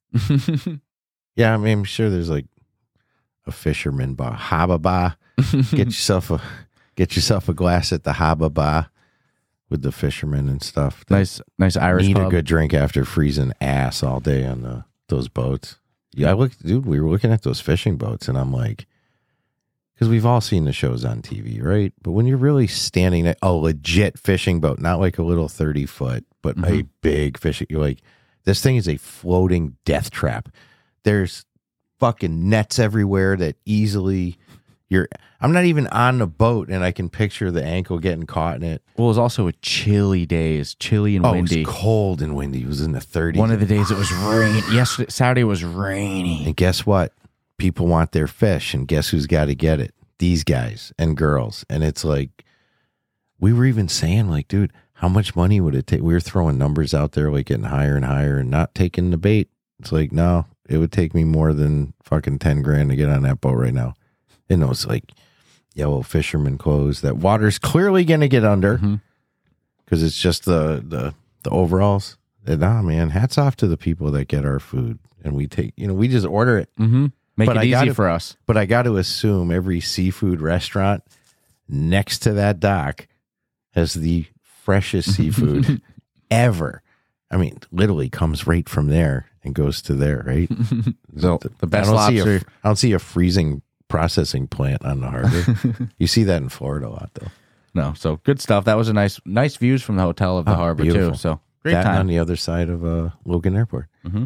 Yeah, I mean, I'm sure there's like a fisherman bar, Haba Bar. Get yourself a get yourself a glass at the Haba Bar with the fishermen and stuff. That nice, nice Irish need pub. a good drink after freezing ass all day on the those boats. Yeah, I looked, dude. We were looking at those fishing boats, and I'm like, because we've all seen the shows on T V, right? But when you're really standing at a legit fishing boat, not like a little thirty foot, but a Mhm. big fishing, you're like, this thing is a floating death trap. There's fucking nets everywhere that easily you're. I'm not even on the boat, and I can picture the ankle getting caught in it. Well, it was also a chilly days, chilly and Oh, windy. it was cold and windy. It was in the thirties. One of the days it was rain. Yesterday, Saturday was rainy. And guess what? People want their fish, and guess who's got to get it? These guys and girls. And it's like, we were even saying, like, dude, how much money would it take? We were throwing numbers out there, like getting higher and higher and not taking the bait. It's like, no, it would take me more than fucking ten grand to get on that boat right now. And it was like yellow fisherman clothes that water's clearly going to get under because Mhm. it's just the, the, the overalls. And nah, man, hats off to the people that get our food. And we take, you know, we just order it. Mm-hmm. Make But it I easy gotta- for us. But I got to assume every seafood restaurant next to that dock has the freshest seafood ever. I mean, literally comes right from there and goes to there, right? So the best I don't see a- lobster. I don't see a freezing processing plant on the harbor. You see that in Florida a lot, though. No, so good stuff. That was a nice, nice views from the hotel of the Oh, harbor beautiful. too. So great That and on time. the other side of uh, Logan Airport.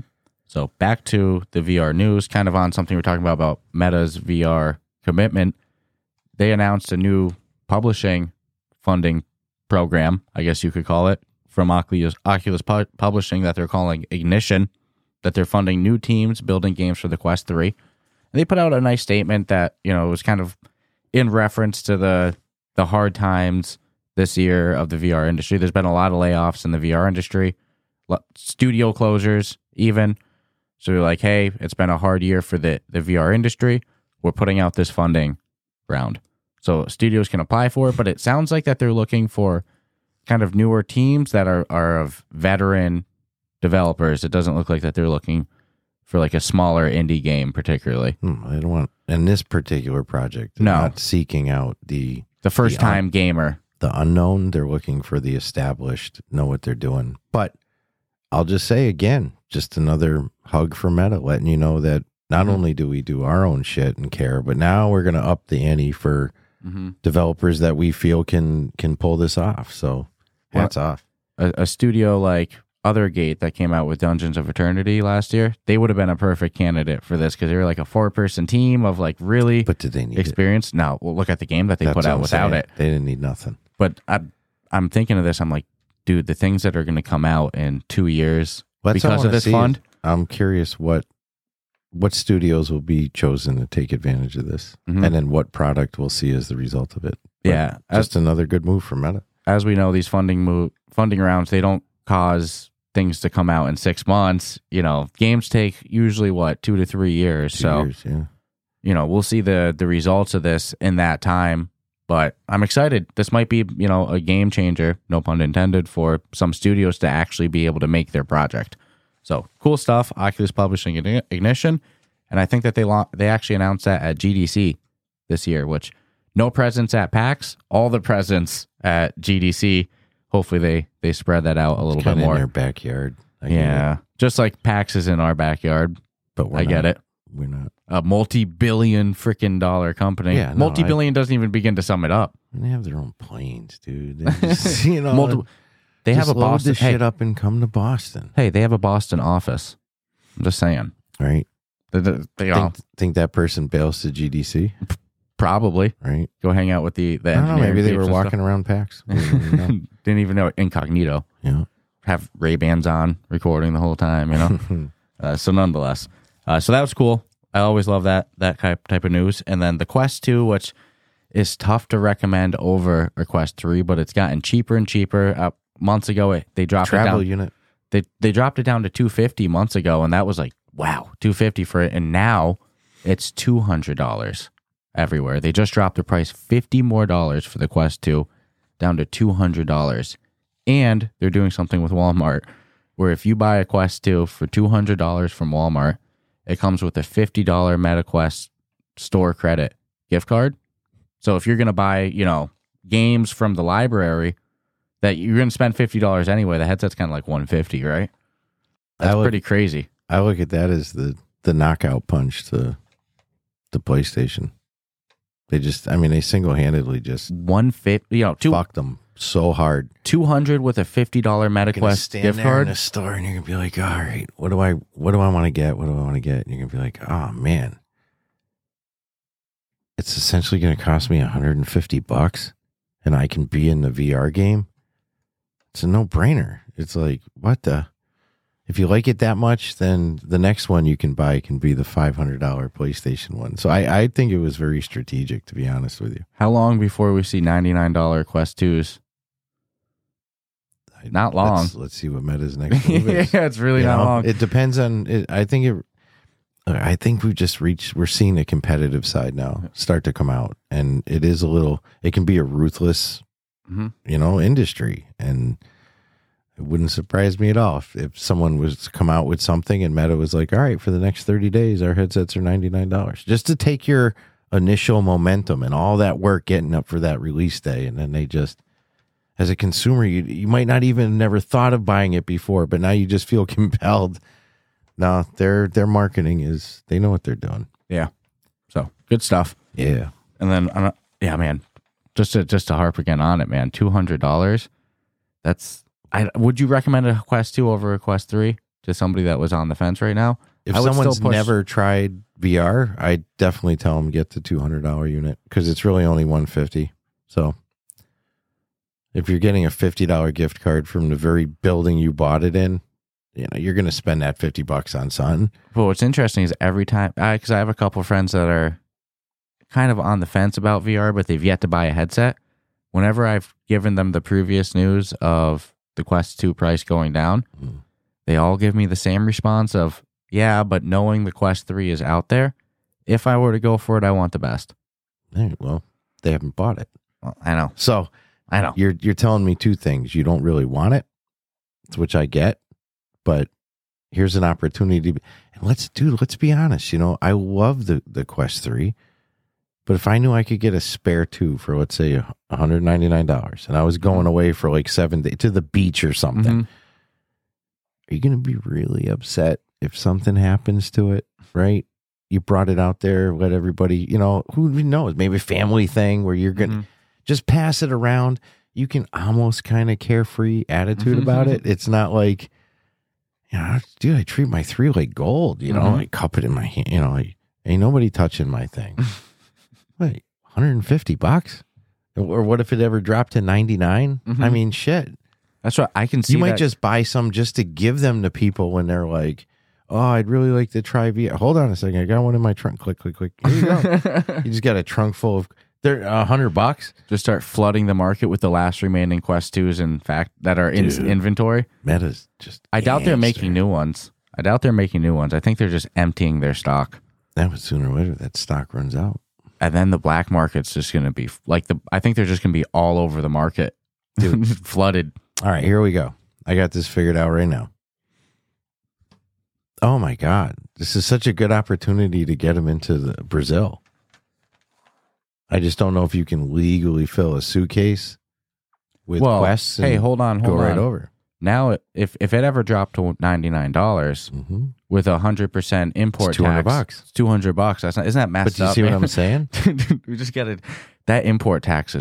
So back to the V R news, kind of on something we're talking about about Meta's V R commitment. They announced a new publishing funding program, I guess you could call it, from Oculus, Oculus Pu- Publishing that they're calling Ignition, that they're funding new teams building games for the Quest three. And they put out a nice statement that, you know, it was kind of in reference to the the hard times this year of the V R industry. There's been a lot of layoffs in the V R industry, lo- studio closures even. So we're like, hey, it's been a hard year for the, the V R industry. We're putting out this funding round. So studios can apply for it, but it sounds like that they're looking for kind of newer teams that are, are of veteran developers. It doesn't look like that they're looking for like a smaller indie game particularly. Hmm, I don't want, in this particular project, they're No. not seeking out the The first The un- time gamer. the unknown. They're looking for the established, know what they're doing. But I'll just say again, just another hug for Meta, letting you know that not Mhm. only do we do our own shit and care, but now we're going to up the ante for Mm-hmm. developers that we feel can can pull this off. So hats off. A, a studio like Othergate that came out with Dungeons of Eternity last year, they would have been a perfect candidate for this because they were like a four-person team of like really But did they need it? experienced. No, well, look at the game that they That's put what out I'm without saying. it. They didn't need nothing. But I, I'm thinking of this. I'm like, dude, the things that are going to come out in two years That's what I because of wanna this see. fund. I'm curious what what studios will be chosen to take advantage of this, Mhm. and then what product we'll see as the result of it. But Yeah, as, just another good move from Meta. as we know, these funding move funding rounds, they don't cause things to come out in six months. You know, games take usually what two to three years. Two so years, yeah. you know, we'll see the the results of this in that time. But I'm excited. This might be, you know, a game changer, no pun intended, for some studios to actually be able to make their project. So cool stuff. Oculus Publishing Igni- Ignition, and I think that they lo- they actually announced that at G D C this year. Which no presents at PAX, all the presents at G D C. Hopefully they they spread that out a little bit Kind of in more. their backyard. I get it. Yeah, just like PAX is in our backyard. But we're I get not. it. We're not. A multi-billion freaking dollar company. Yeah, no, multi-billion doesn't even begin to sum it up. They have their own planes, dude. They just, you know, Multiple. They Just have a load Boston. this Hey, shit up and come to Boston. hey, they have a Boston office. I'm just saying. Right. They, they, they all, Think, think that person bails to G D C? probably Right. go hang out with the the I don't know. engineering Maybe they peeps were and walking stuff. around PAX. We didn't even know. Didn't even know incognito. Yeah. Have Ray-Bans on, recording the whole time, you know? uh, so nonetheless. Uh, so that was cool. I always love that that type, type of news. And then the Quest two, which is tough to recommend over a Quest three, but it's gotten cheaper and cheaper. Uh, months ago, it, they dropped Travel it down. unit. They, they dropped it down to two hundred fifty dollars months ago, and that was like, wow, two hundred fifty dollars for it. And now it's two hundred dollars everywhere. They just dropped the price fifty more dollars for the Quest two down to two hundred dollars. And they're doing something with Walmart where if you buy a Quest two for two hundred dollars from Walmart, it comes with a fifty dollars MetaQuest store credit gift card. So if you're going to buy, you know, games from the library that you're going to spend fifty dollars anyway, the headset's kind of like one hundred fifty dollars, right? That's I look, pretty crazy. I look at that as the, the knockout punch to the PlayStation. They just, I mean, they single-handedly just one hundred fifty dollars, you know, two, fucked them so hard. two hundred dollars with a fifty dollars You're gonna MetaQuest stand gift there card. in a store and you're gonna be like, all right, what do I what do I want to get? What do I want to get? And you're gonna be like, oh man, it's essentially gonna cost me one hundred fifty bucks, and I can be in the V R game. It's a no brainer. It's like, what the? If you like it that much, then the next one you can buy can be the five hundred dollars PlayStation one. So I, I think it was very strategic, to be honest with you. How long before we see ninety-nine dollars Quest twos? Not long. Let's, let's see what Meta's next move is. Yeah, it's really You not know, long. It depends on. It, I think it. I think we've just reached. We're seeing a competitive side now start to come out, and it is a little. It can be a ruthless, Mhm. you know, industry, and it wouldn't surprise me at all if, if someone was to come out with something and Meta was like, "All right, for the next thirty days, our headsets are ninety nine dollars," just to take your initial momentum and all that work getting up for that release day, and then they just. As a consumer, you you might not even never thought of buying it before, but now you just feel compelled. No, their their marketing is they know what they're doing. Yeah. So good stuff. Yeah, And then, uh, yeah, man, just to just to harp again on it, man, two hundred dollars. That's. I would you recommend a Quest two over a Quest three to somebody that was on the fence right now? if I would someone's still push- never tried V R, I definitely tell them get the two hundred dollar unit because it's really only one fifty. So if you're getting a fifty dollar gift card from the very building you bought it in, you know you're going to spend that fifty bucks on something. But what's interesting is every time, because I, I have a couple of friends that are kind of on the fence about V R, but they've yet to buy a headset. Whenever I've given them the previous news of the Quest two price going down, Mm. they all give me the same response of, yeah, but knowing the Quest three is out there, if I were to go for it, I want the best. Hey, well, they haven't bought it, Well, I know. so. I know. You're you're telling me two things. You don't really want it, which I get, but here's an opportunity. To, and let's dude, let's be honest. You know, I love the the Quest three, but if I knew I could get a spare two for let's say one hundred ninety-nine dollars, and I was going away for like seven days to the beach or something, Mhm. are you going to be really upset if something happens to it? Right? You brought it out there, let everybody. You know, who knows? Maybe a family thing where you're gonna. Mhm. Just pass it around. You can almost kind of carefree attitude about it. It's not like, you know, dude, I treat my three like gold. You know, Mhm. I cup it in my hand. You know, like, ain't nobody touching my thing. Wait, one hundred fifty bucks? Or what if it ever dropped to ninety-nine? Mhm. I mean, shit. That's right. I can see You might that- just buy some just to give them to people when they're like, oh, I'd really like to try V R. Hold on a second. I got one in my trunk. Click, click, click. Here you go. You just got a trunk full of, they're a hundred bucks. just start flooding the market with the last remaining Quest twos, in fact, that are in Dude. inventory. Meta's just. I doubt they're gangster. making new ones. I doubt they're making new ones. I think they're just emptying their stock. That was sooner or later that stock runs out. And then the black market's just going to be like the, I think they're just going to be all over the market, Dude. flooded. All right, here we go. I got this figured out right now. Oh my God. This is such a good opportunity to get him into the Brazil. I just don't know if you can legally fill a suitcase with Well, quests. And hey, hold on, go hold right on. over. Now, if if it ever dropped to ninety-nine dollars Mm-hmm. with a hundred percent import It's two hundred tax, bucks. it's two hundred bucks. That's not, isn't that messed But you up? see what man? I'm saying? we just got to, that import tax is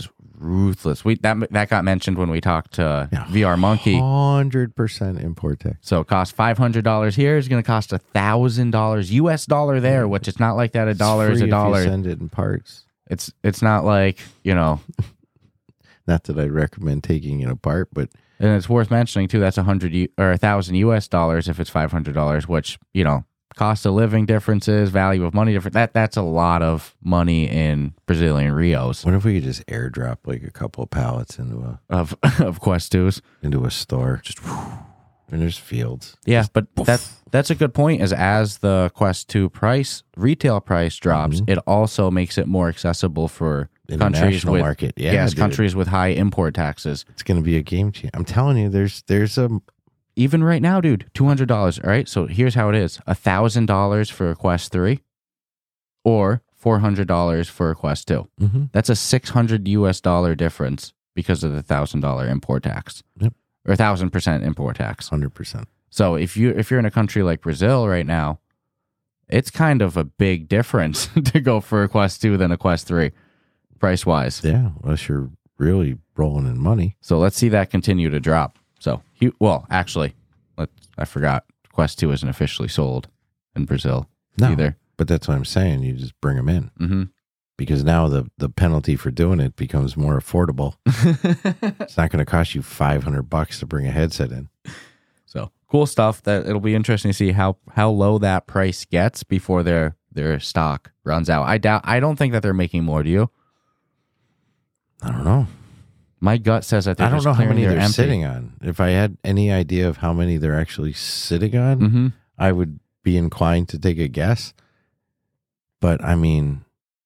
ruthless. We that that got mentioned when we talked to yeah. V R Monkey. one hundred percent import tax. So it costs five hundred dollars here. It's going to cost one thousand dollars U S dollar there, which it's not like that. A dollar is a dollar. If you send it in parts. It's it's not like, you know. Not that I'd recommend taking it apart, but. And it's worth mentioning, too, that's one hundred U, or one thousand U S dollars if it's five hundred dollars, which, you know, cost of living differences, value of money difference. That, that's a lot of money in Brazilian Rios. What if we could just airdrop like a couple of pallets into a. Of, of Quest twos. Into a store. Just. And there's fields. Yeah, just but poof. that that's a good point, is as the Quest two price, retail price drops, mm-hmm. it also makes it more accessible for countries with market. Yeah, yes, dude. countries with high import taxes. It's going to be a game changer. I'm telling you, there's there's a even right now, dude, two hundred dollars. All right, so here's how it is: a thousand dollars for a Quest three, or four hundred dollars for a Quest two. Mm-hmm. That's a six hundred U S dollar difference because of the thousand dollar import tax. Yep. Or a thousand percent import tax. Hundred percent. So if you if you're in a country like Brazil right now, it's kind of a big difference to go for a Quest two than a Quest three, price wise. Yeah, unless you're really rolling in money. So let's see that continue to drop. So well, actually, let I forgot Quest two isn't officially sold in Brazil no, either. But that's what I'm saying. You just bring them in. Mm-hmm. Because now the, the penalty for doing it becomes more affordable. It's not going to cost you five hundred bucks to bring a headset in. So cool stuff. That it'll be interesting to see how, how low that price gets before their their stock runs out. I doubt. I don't think that they're making more. Do you? I don't know. My gut says that they're I don't just know how many they're empty. sitting on. If I had any idea of how many they're actually sitting on, mm-hmm. I would be inclined to take a guess. But I mean.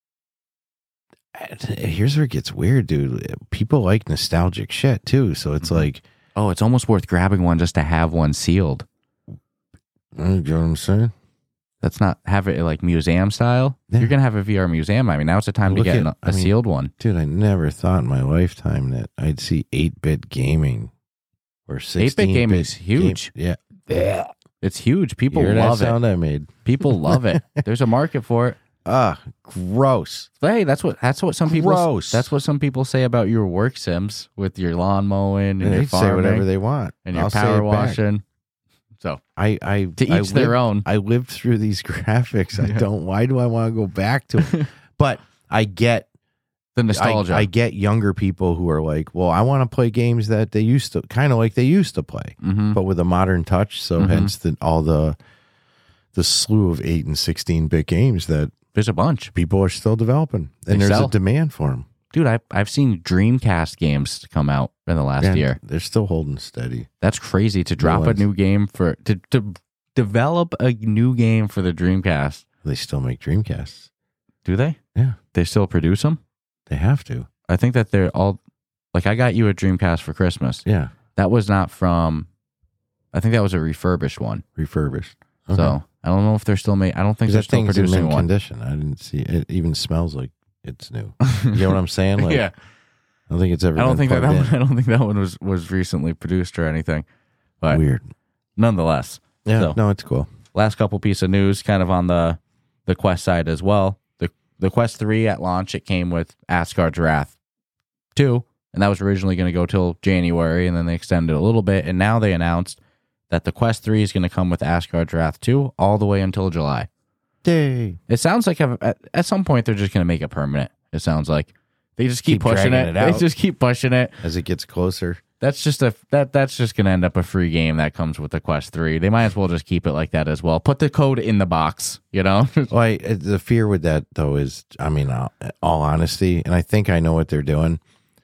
Here's where it gets weird, dude. People like nostalgic shit too, so it's mm-hmm. like, oh, it's almost worth grabbing one just to have one sealed. You know what I'm saying? That's not have it like museum style. Yeah. You're gonna have a V R museum. I mean, now it's the time Look to get at, a I mean, sealed one, dude. I never thought in my lifetime that I'd see eight bit gaming or sixteen bit. eight bit gaming is huge. Game. Yeah, yeah, it's huge. People Hear love that it. Sound I made. People love it. There's a market for it. Ah, gross. Hey, that's what that's what some people gross. That's what some people say about your work sims with your lawn mowing and, and your they farming, say whatever they want and your I'll power washing. So I, I to each I lived, their own. I lived through these graphics. I don't. Why do I want to go back to it? But I get the nostalgia. I, I get younger people who are like, well, I want to play games that they used to, kind of like they used to play, mm-hmm. but with a modern touch. So mm-hmm. hence the, all the the slew of eight and sixteen bit games that. There's a bunch. People are still developing, and they there's sell. a demand for them. Dude, I, I've seen Dreamcast games come out in the last and year. They're still holding steady. That's crazy to drop a new game for, to, to develop a new game for the Dreamcast. They still make Dreamcasts. Do they? Yeah. They still produce them? They have to. I think that they're all, like I got you a Dreamcast for Christmas. Yeah. That was not from, I think that was a refurbished one. Refurbished. Okay. So I don't know if they're still making. I don't think they're still producing in mint one. Condition. I didn't see it. Even smells like it's new. You know what I'm saying? Like, yeah. I don't think it's ever. I don't been think that, that in. one, I don't think that one was was recently produced or anything. But weird. Nonetheless. Yeah. So, no, it's cool. Last couple piece of news, kind of on the the Quest side as well. The the Quest three at launch, it came with Asgard's Wrath two, and that was originally going to go till January, and then they extended it a little bit, and now they announced that the Quest three is going to come with Asgard's Wrath two all the way until July. Yay. It sounds like at, at some point they're just going to make it permanent. It sounds like they just keep, Keep pushing it. dragging it out. They just keep pushing it. As it gets closer. That's just a that that's just going to end up a free game that comes with the Quest three. They might as well just keep it like that as well. Put the code in the box, you know? Well, I, the fear with that, though, is, I mean, all, all honesty, and I think I know what they're doing,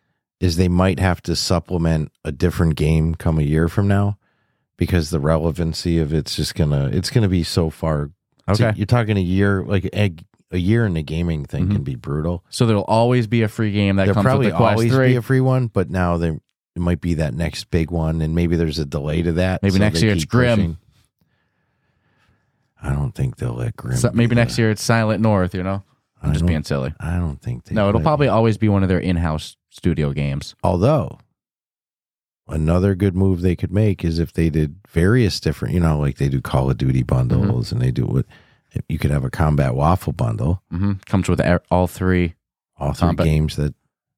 is they might have to supplement a different game come a year from now. Because the relevancy of it's just gonna, it's gonna be so far. Okay, so you're talking a year, like a, a year in the gaming thing mm-hmm. can be brutal. So there'll always be a free game that There'll comes probably with the Quest always three. Be a free one, but now there it might be that next big one, and maybe there's a delay to that. Maybe so next year it's Grim. Pushing. I don't think they'll let Grim. So maybe next the, year it's Silent North. You know, I'm I just being silly. I don't think they. No, it'll probably always be one of their in-house studio games. Although. Another good move they could make is if they did various different, you know, like they do Call of Duty bundles mm-hmm. and they do what you could have a Combat Waffle bundle. Mm-hmm. Comes with all three, all three combat. games that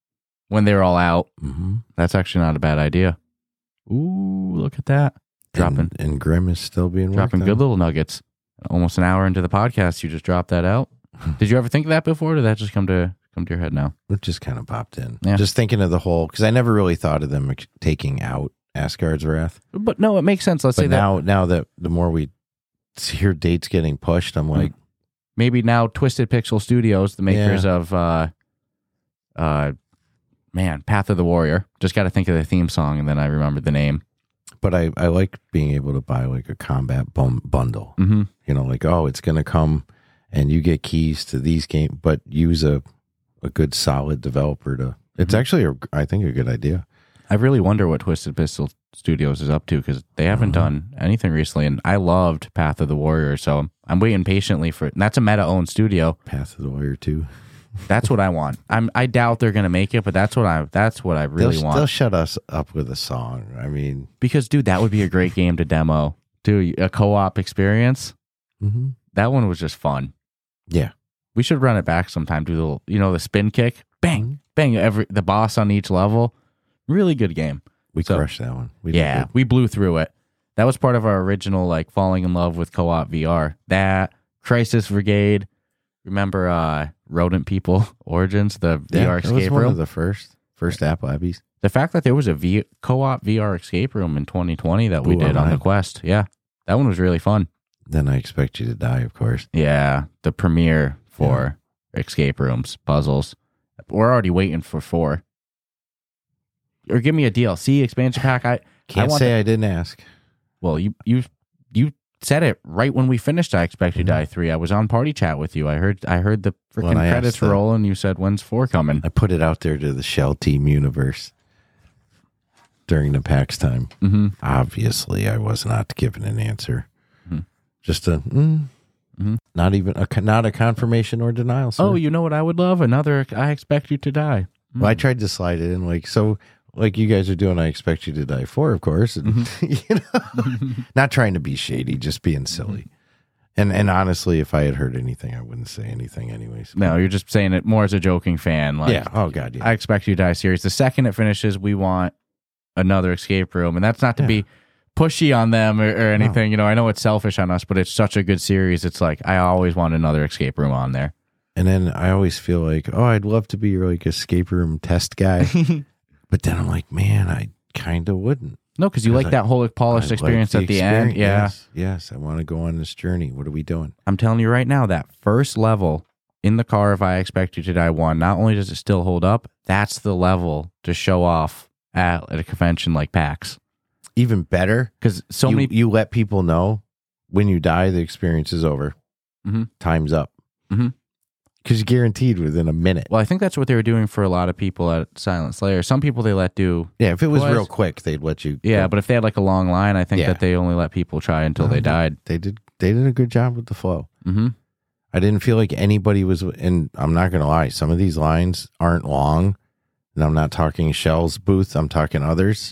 when they're all out. Mm-hmm. That's actually not a bad idea. Ooh, look at that. Dropping and, and Grim is still being dropping worked good on. little nuggets. Almost an hour into the podcast, you just dropped that out. Did you ever think of that before? Or did that just come to come to your head now? It just kind of popped in. Yeah. Just thinking of the whole, because I never really thought of them taking out Asgard's Wrath. But no, it makes sense. Let's But say now, that now that the more we hear dates getting pushed, I'm like, maybe now Twisted Pixel Studios, the makers Yeah. of uh, uh, man, Path of the Warrior. Just got to think of the theme song, and then I remembered the name. but I, I like being able to buy like a combat bum- bundle. Mm-hmm. You know, like, oh, it's going to come and you get keys to these games, but use a, a good solid developer to. It's Mhm. actually, a, I think, a good idea. I really wonder what Twisted Pistol Studios is up to because they haven't Uh-huh. done anything recently, and I loved Path of the Warrior, so I'm waiting patiently for it. And that's a meta-owned studio. Path of the Warrior two. That's what I want. I'm. I doubt they're gonna make it, but that's what I. That's what I really they'll, want. They'll shut us up with a song. I mean, Because, dude, that would be a great game to demo. Dude, a co-op experience. mm-hmm. That one was just fun. Yeah. We should run it back sometime. Do the little, you know, the spin kick, bang, bang. Every the boss on each level. Really good game. We So- crushed that one. We did Yeah, good. we blew through it. That was part of our original, like, falling in love with co-op V R. That, Crisis Brigade. Remember uh, Rodent People Origins, the Yeah, V R that was escape one room? of the first first App Labbies. The fact that there was a v- co-op V R escape room in twenty twenty that we Blew our did on the mind. Quest. Yeah, that one was really fun. Then I Expect You to Die, of course. Yeah, the premiere for escape rooms, puzzles. We're already waiting for four. Or give me a D L C expansion pack. I Can't want say I didn't ask. Well, you you you said it right when we finished I Expect You to Mhm. Die three. I was on party chat with you. I heard I heard the freaking When I credits asked that- roll and you said, when's four coming? I put it out there to the Shell Team universe during the PAX time. Mm-hmm. Obviously, I was not given an answer. Mhm. Just a mm, Mhm. not even a con- not a confirmation or denial. Sir. Oh, you know what I would love? Another I Expect You to Die. Mm. Well, I tried to slide it in, like so, like you guys are doing. I Expect You to Die four, of course. And, Mm-hmm. you know, not trying to be shady, just being silly. And and honestly, if I had heard anything, I wouldn't say anything, anyways. No, you're just saying it more as a joking fan. Like, yeah. Oh God. Yeah. I Expect You to Die series. The second it finishes, we want another escape room. And that's not to Yeah. be pushy on them or, or anything. You know, I know it's selfish on us, but it's such a good series. It's like, I always want another escape room on there. And then I always feel like, oh, I'd love to be like escape room test guy. But then I'm like, man, I kind of wouldn't. No, because you Because like I- that whole polished I like experience the at the end. experience. Yeah. Yes, yes, I want to go on this journey. What are we doing? I'm telling you right now, that first level in the car of I Expect You to Die one, not only does it still hold up, that's the level to show off at, at a convention like PAX. Even better, Because so you, many. you let people know when you die, the experience is over. Mhm. Time's up. Mhm. Because you're guaranteed within a minute. Well, I think that's what they were doing for a lot of people at Silent Slayer. Some people they let do. Yeah, if it was Was- real quick, they'd let you. Yeah, but if they had like a long line, I think Yeah. that they only let people try until No, they died. They did. They did a good job with the flow. Mm-hmm. I didn't feel like anybody was. And I'm not gonna lie, some of these lines aren't long. And I'm not talking Shell's booth. I'm talking others.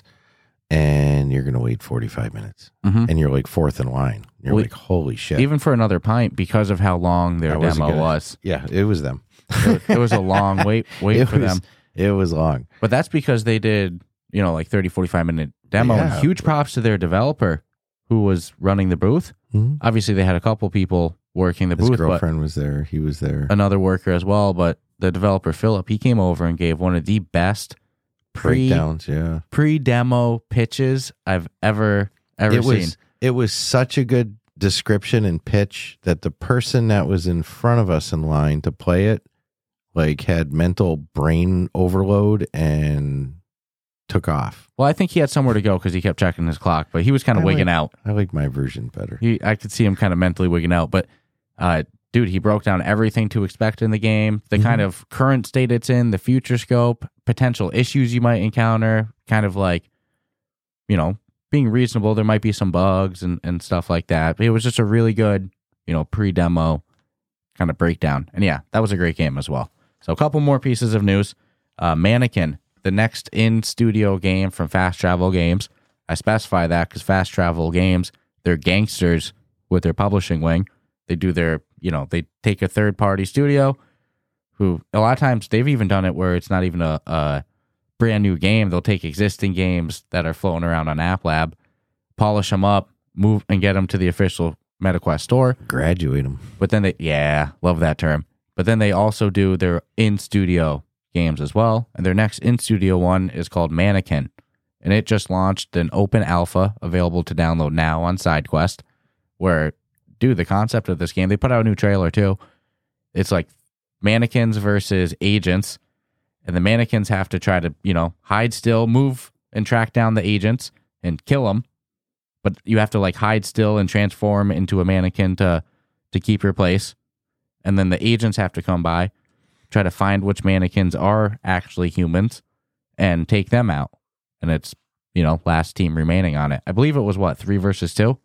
And you're gonna wait forty-five minutes, Mm-hmm. and you're like fourth in line. You're We- like, holy shit! Even for another pint, because of how long their That was a demo good- was, yeah, it was them. it, it was a long wait wait it for was, them. It was long. But that's because they did, you know, like thirty, forty-five minute demo. Yeah. And huge props to their developer who was running the booth. Mhm. Obviously, they had a couple people working the His booth, but girlfriend was there. He was there. another worker as well. But the developer, Philip, he came over and gave one of the best pre Breakdowns. Yeah, pre demo pitches I've ever ever it seen. was. It was such a good description and pitch that the person that was in front of us in line to play it, like, had mental brain overload and took off. Well, I think he had somewhere to go because he kept checking his clock, but he was kind of I wigging like- out. I like my version better. He, I could see him kind of mentally wigging out, but uh, dude, he broke down everything to expect in the game, the Mhm. kind of current state it's in, the future scope, potential issues you might encounter, kind of like, you know, being reasonable. There might be some bugs and, and stuff like that. But it was just a really good, you know, pre-demo kind of breakdown. And yeah, that was a great game as well. So a couple more pieces of news. Uh, Mannequin, the next in-studio game from Fast Travel Games. I specify that because Fast Travel Games, they're gangsters with their publishing wing. They do their, you know, they take a third-party studio who, a lot of times, they've even done it where it's not even a, a brand new game, they'll take existing games that are floating around on App Lab, polish them up, move and get them to the official MetaQuest store. Graduate them. But then they, yeah, love that term. But then they also do their in-studio games as well. And their next in-studio one is called Mannequin. And it just launched an open alpha available to download now on SideQuest, where, dude, the concept of this game, they put out a new trailer too. It's like mannequins versus agents. And the mannequins have to try to, you know, hide still, move and track down the agents and kill them. But you have to like hide still and transform into a mannequin to to keep your place. And then the agents have to come by, try to find which mannequins are actually humans and take them out. And it's, you know, last team remaining on it. I believe it was what, three versus two?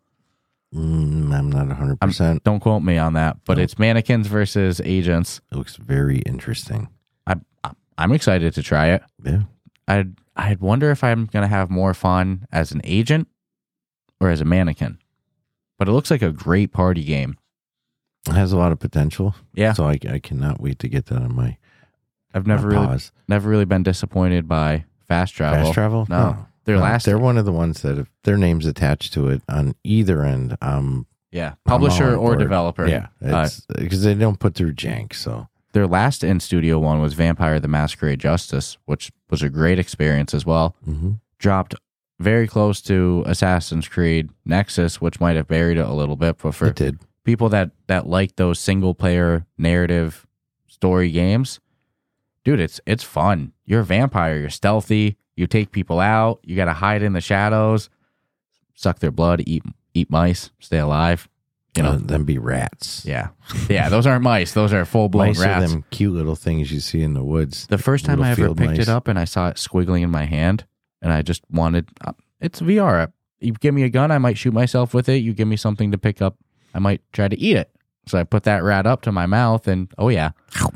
Mm, I'm not one hundred percent. Don't quote me on that, but no. It's mannequins versus agents. It looks very interesting. I, I'm excited to try it. Yeah. I'd, I'd wonder if I'm going to have more fun as an agent or as a mannequin. But it looks like a great party game. It has a lot of potential. Yeah. So I, I cannot wait to get that on my I've never my really pause. never really been disappointed by Fast Travel. Fast Travel? No. no. Their no, last They're one of the ones that have their names attached to it on either end. Um Yeah. Publisher or developer. Yeah. It's because uh, they don't put through jank, so their last in-studio one was Vampire the Masquerade Justice, which was a great experience as well. Mm-hmm. Dropped very close to Assassin's Creed Nexus, which might have buried it a little bit, but for it did. people that, that like those single-player narrative story games, dude, it's it's fun. You're a vampire. You're stealthy. You take people out. You got to hide in the shadows, suck their blood, eat eat mice, stay alive. You know, uh, them be rats. Yeah, yeah. Those aren't mice. Those are full blown Mice rats. are them cute little things you see in the woods. The first time Little I ever field picked mice. it up and I saw it squiggling in my hand, and I just wanted. Uh, it's V R. You give me a gun, I might shoot myself with it. You give me something to pick up, I might try to eat it. So I put that rat up to my mouth, and oh yeah,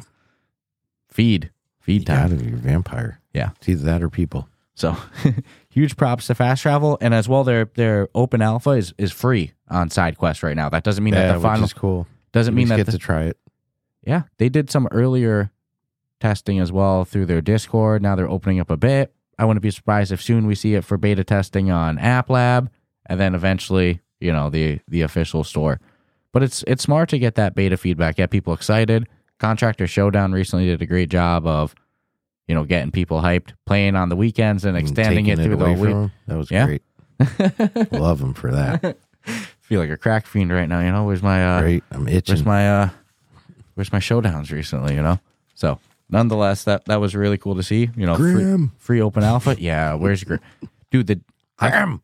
feed, feed You time. gotta be a vampire. Yeah, It's either that or people. so huge props to Fast Travel, and as well, their their open alpha is, is free on SideQuest right now. That doesn't mean Yeah, that the final which is cool. doesn't We mean just that get the, to try it. yeah, they did some earlier testing as well through their Discord. Now they're opening up a bit. I wouldn't be surprised if soon we see it for beta testing on App Lab, and then eventually, you know, the the official store. But it's it's smart to get that beta feedback, get people excited. Contractor Showdown recently did a great job of, you know, getting people hyped, playing on the weekends and extending Taking it through the away week. from 'em. That was Yeah. great. Love them for that. Feel like a crack fiend right now, you know. Where's my uh, Great. I'm itching. where's my uh, where's my showdowns recently, you know? So nonetheless, that that was really cool to see. You know, free, Grim. free open alpha. Yeah, where's your dude? The Grim.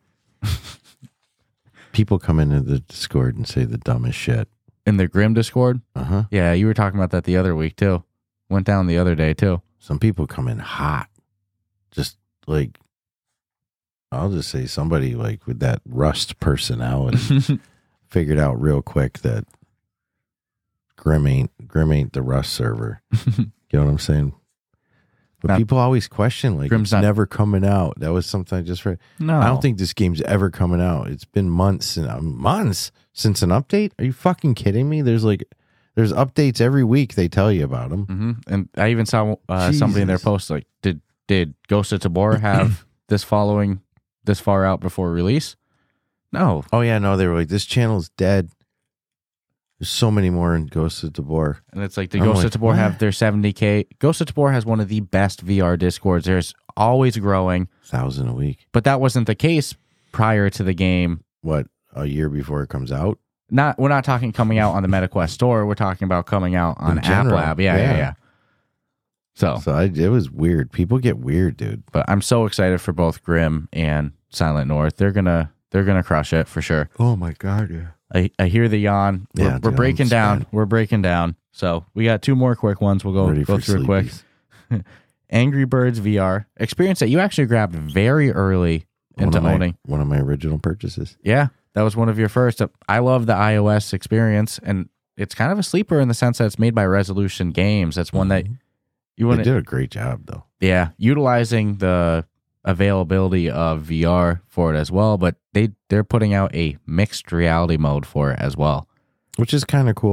People come into the Discord and say the dumbest shit. in the Grim Discord. Uh huh. Yeah, you were talking about that the other week too. Went down the other day too. Some people come in hot. Just like, I'll just say somebody like with that Rust personality figured out real quick that Grim ain't Grim ain't the Rust server. You know what I'm saying? But Not- people always question like Grim's it's not- never coming out. That was something I just read. No, I don't think this game's ever coming out. It's been months and uh, months since an update. Are you fucking kidding me? There's like there's updates every week. They tell you about them. hmm And I even saw uh, somebody in their Jesus. post like, did did Ghost of Tabor have this following this far out before release? No. Oh yeah, no, they were like, this channel's dead. There's so many more in Ghost of Tabor. And it's like the I'm Ghost like, of Tabor have what? their seventy K. Ghost of Tabor has one of the best V R Discords. There's always growing, Thousand a week. but that wasn't the case prior to the game. What, a year before it comes out? Not we're not talking coming out on the MetaQuest store. We're talking about coming out on In App general, Lab. Yeah, yeah, yeah. yeah. So, So I, it was weird. People get weird, dude. but I'm so excited for both Grim and Silent North. They're gonna they're gonna crush it for sure. Oh my god, yeah. I, I hear the yawn. We're, Yeah, we're dude, breaking I'm down. spent. We're breaking down. So we got two more quick ones. We'll go Ready go for through it quick. sleepies. Angry Birds V R experience that you actually grabbed very early One into of my, owning. one of my original purchases. Yeah, that was one of your first. I love the iOS experience, and it's kind of a sleeper in the sense that it's made by Resolution Games. That's one that Mhm. you They want to, did a great job, though. yeah, utilizing the availability of V R for it as well. But they they're putting out a mixed reality mode for it as well. Which is kind of cool.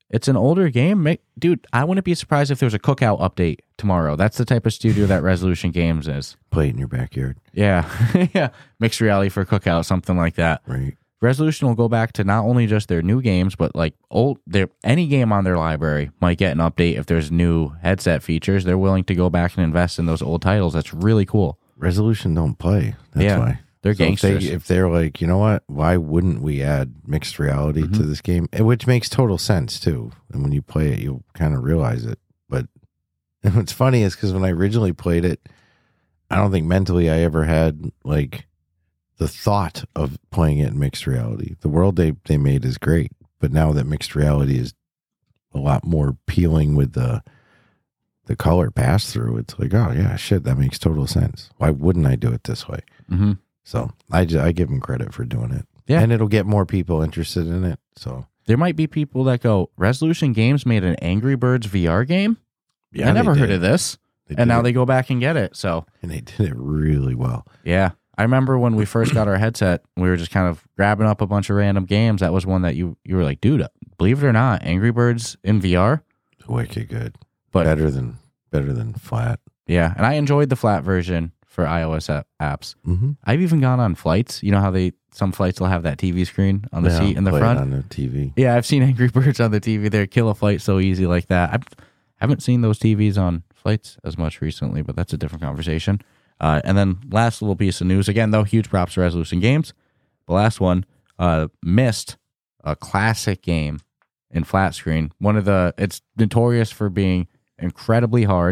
It's an older game. Make, dude, I wouldn't be surprised if there's a Cookout update tomorrow. That's the type of studio that Resolution Games is. Play it in your backyard. Yeah. yeah. Mixed reality for Cookout, something like that. Right. Resolution will go back to not only just their new games, but like old, their any game on their library might get an update if there's new headset features. They're willing to go back and invest in those old titles. That's really cool. Resolution don't play. That's yeah, why. They're so gangsters. If, they, if they're like, you know what, why wouldn't we add mixed reality Mm-hmm. to this game? And which makes total sense too. And when you play it, you'll kind of realize it. But and what's funny is because when I originally played it, I don't think mentally I ever had like the thought of playing it in mixed reality. The world they, they made is great, but now that mixed reality is a lot more appealing with the the color pass through, it's like, oh yeah, shit, that makes total sense. Why wouldn't I do it this way? Mm-hmm. So I, just, I give them credit for doing it. Yeah. And it'll get more people interested in it. So There might be people that go, Resolution Games made an Angry Birds V R game? yeah, I never they heard did. of this. They And did now it, they go back and get it. So, and they did it really well. yeah. I remember when we first got our headset, we were just kind of grabbing up a bunch of random games. That was one that you you were like, dude, believe it or not, Angry Birds in V R? Wicked good. But better than better than flat. yeah, and I enjoyed the flat version for iOS app- apps. Mm-hmm. I've even gone on flights. You know how they some flights will have that T V screen on the Yeah, seat in the play it front? on the T V. Yeah, I've seen Angry Birds on the T V there. Kill a flight so easy like that. I haven't seen those T Vs on flights as much recently, but that's a different conversation. Uh, and then last little piece of news. Again, though, huge props to Resolution Games. The last one, uh, Myst, a classic game in flat screen. One of the, it's notorious for being incredibly hard.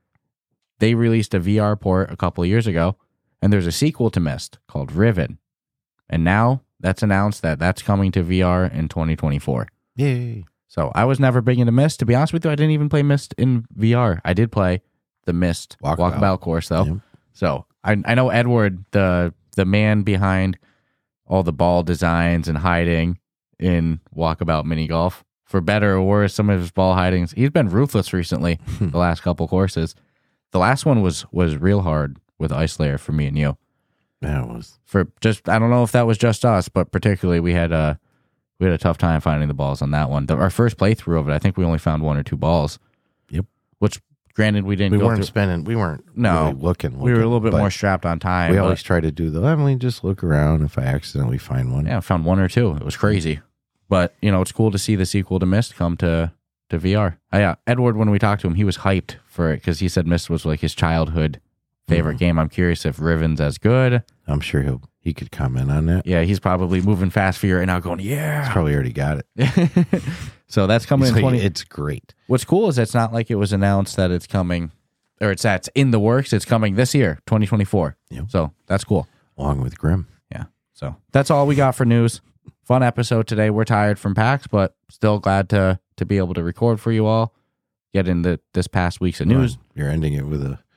They released a V R port a couple of years ago, and there's a sequel to Myst called Riven. And now that's announced that that's coming to V R in twenty twenty-four. Yay. So I was never big into Myst. To be honest with you, I didn't even play Myst in V R. I did play the Myst Walkabout. walkabout course, though. Yep. So I I know Edward, the the man behind all the ball designs and hiding in Walkabout Mini Golf. For better or worse, some of his ball hidings, he's been ruthless recently, the last couple courses. The last one was was real hard with Ice Layer for me and you. That was For just, I don't know if that was just us, but particularly we had a, we had a tough time finding the balls on that one. The, our first playthrough of it, I think we only found one or two balls. Yep. Which, granted, we didn't we go weren't through. spending. We weren't No. really looking, looking. We were a little bit but more strapped on time. We but- always try to do the. Let me just look around if I accidentally find one. Yeah, I found one or two. It was crazy. But, you know, it's cool to see the sequel to Myst come to, to V R. Uh, yeah, Edward, when we talked to him, he was hyped for it because he said Myst was like his childhood favorite Mhm. game. I'm curious if Riven's as good. I'm sure he'll he could comment on that. Yeah, he's probably moving fast for you right now going, He's yeah. probably already got it. So that's coming He's in like, twenty. It's great. What's cool is it's not like it was announced that it's coming, or it's that's in the works. It's coming this year, twenty twenty-four. Yep. So that's cool. Along with Grim. Yeah. So that's all we got for news. Fun episode today. We're tired from PAX, but still glad to to be able to record for you all. Get in the this past week's of news. Well, you're ending it with a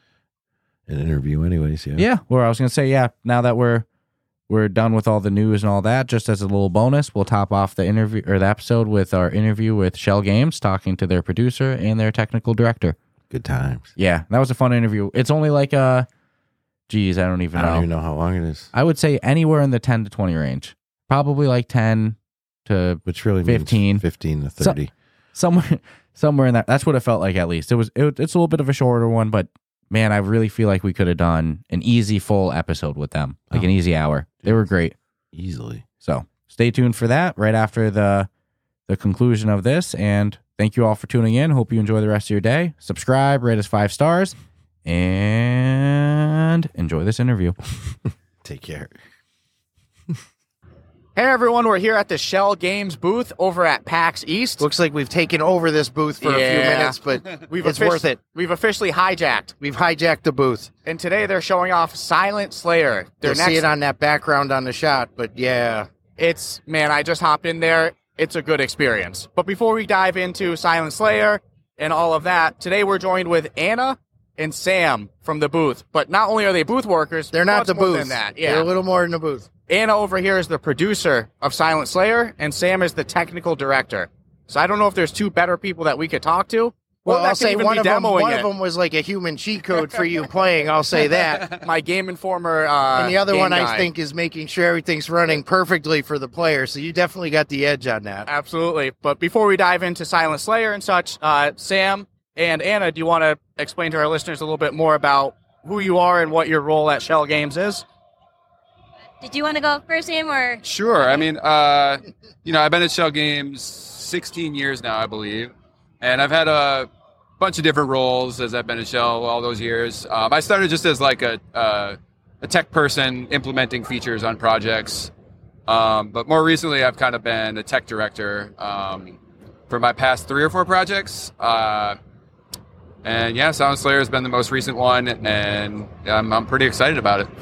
an interview, anyways. Yeah. Yeah. Well, I was gonna say, yeah. Now that we're we're done with all the news and all that, just as a little bonus, we'll top off the interview or the episode with our interview with Shell Games, talking to their producer and their technical director. Good times. Yeah, that was a fun interview. It's only like uh, geez, I don't even I know. don't even know how long it is. I would say anywhere in the ten to twenty range. Probably like ten to Which really fifteen. means fifteen to thirty. somewhere somewhere in that. That's what it felt like, at least. It was it, it's a little bit of a shorter one, but man, I really feel like we could have done an easy full episode with them, like Oh. an easy hour. They were great. Easily. So stay tuned for that right after the the conclusion of this. And thank you all for tuning in. Hope you enjoy the rest of your day. Subscribe, rate us five stars, and enjoy this interview. Take care. Hey everyone, we're here at the Shell Games booth over at PAX East. Looks like we've taken over this booth for a few Yeah. minutes, but We've it's offici- worth it. We've officially hijacked. We've hijacked the booth. And today they're showing off Silent Slayer. Their You'll next see it on that background on the shot, but yeah. It's, man, I just hopped in there. It's a good experience. But before we dive into Silent Slayer and all of that, today we're joined with Anna and Sam from the booth. But not only are they booth workers, They're not much the more booth. than that. They're Yeah. a little more in the booth. Anna over here is the producer of Silent Slayer, and Sam is the technical director. So I don't know if there's two better people that we could talk to, Well, Or that I'll could say even one be of them. demoing One it. of them was like a human cheat code for you playing. I'll say that. My Game Informer. Uh, And the other game one I guide. think is making sure everything's running perfectly for the player. So you definitely got the edge on that. Absolutely. But before we dive into Silent Slayer and such, uh, Sam and Anna, do you want to explain to our listeners a little bit more about who you are and what your role at Shell Games is? Did you want to go first, Sam, or? Sure. I mean, uh, you know, I've been at Shell Games sixteen years now, I believe, and I've had a bunch of different roles as I've been at Shell all those years. Um, I started just as like a uh, a tech person implementing features on projects, um, but more recently, I've kind of been a tech director um, for my past three or four projects. Uh, and yeah, Silent Slayer has been the most recent one, and I'm, I'm pretty excited about it.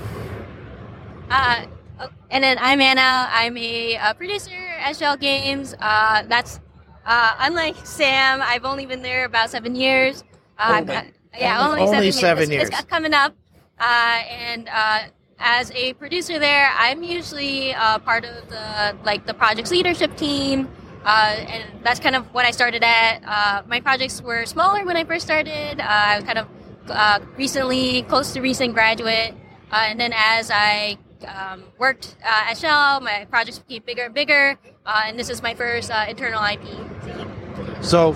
Uh, and then I'm Anna. I'm a, uh producer at Shell Games. Uh, that's uh, unlike Sam. I've only been there about seven years. Uh, Only. I'm- yeah, Only- only, only seven, seven years. It's, years. it's coming up. Uh, and uh, as a producer there, I'm usually uh, part of the like the project's leadership team. Uh, and that's kind of what I started at. Uh, my projects were smaller when I first started. Uh, I was kind of uh, recently, close to recent graduate. Uh, and then as I um, worked uh, at Shell, my projects became bigger and bigger. Uh, and this is my first uh, internal I P team. So,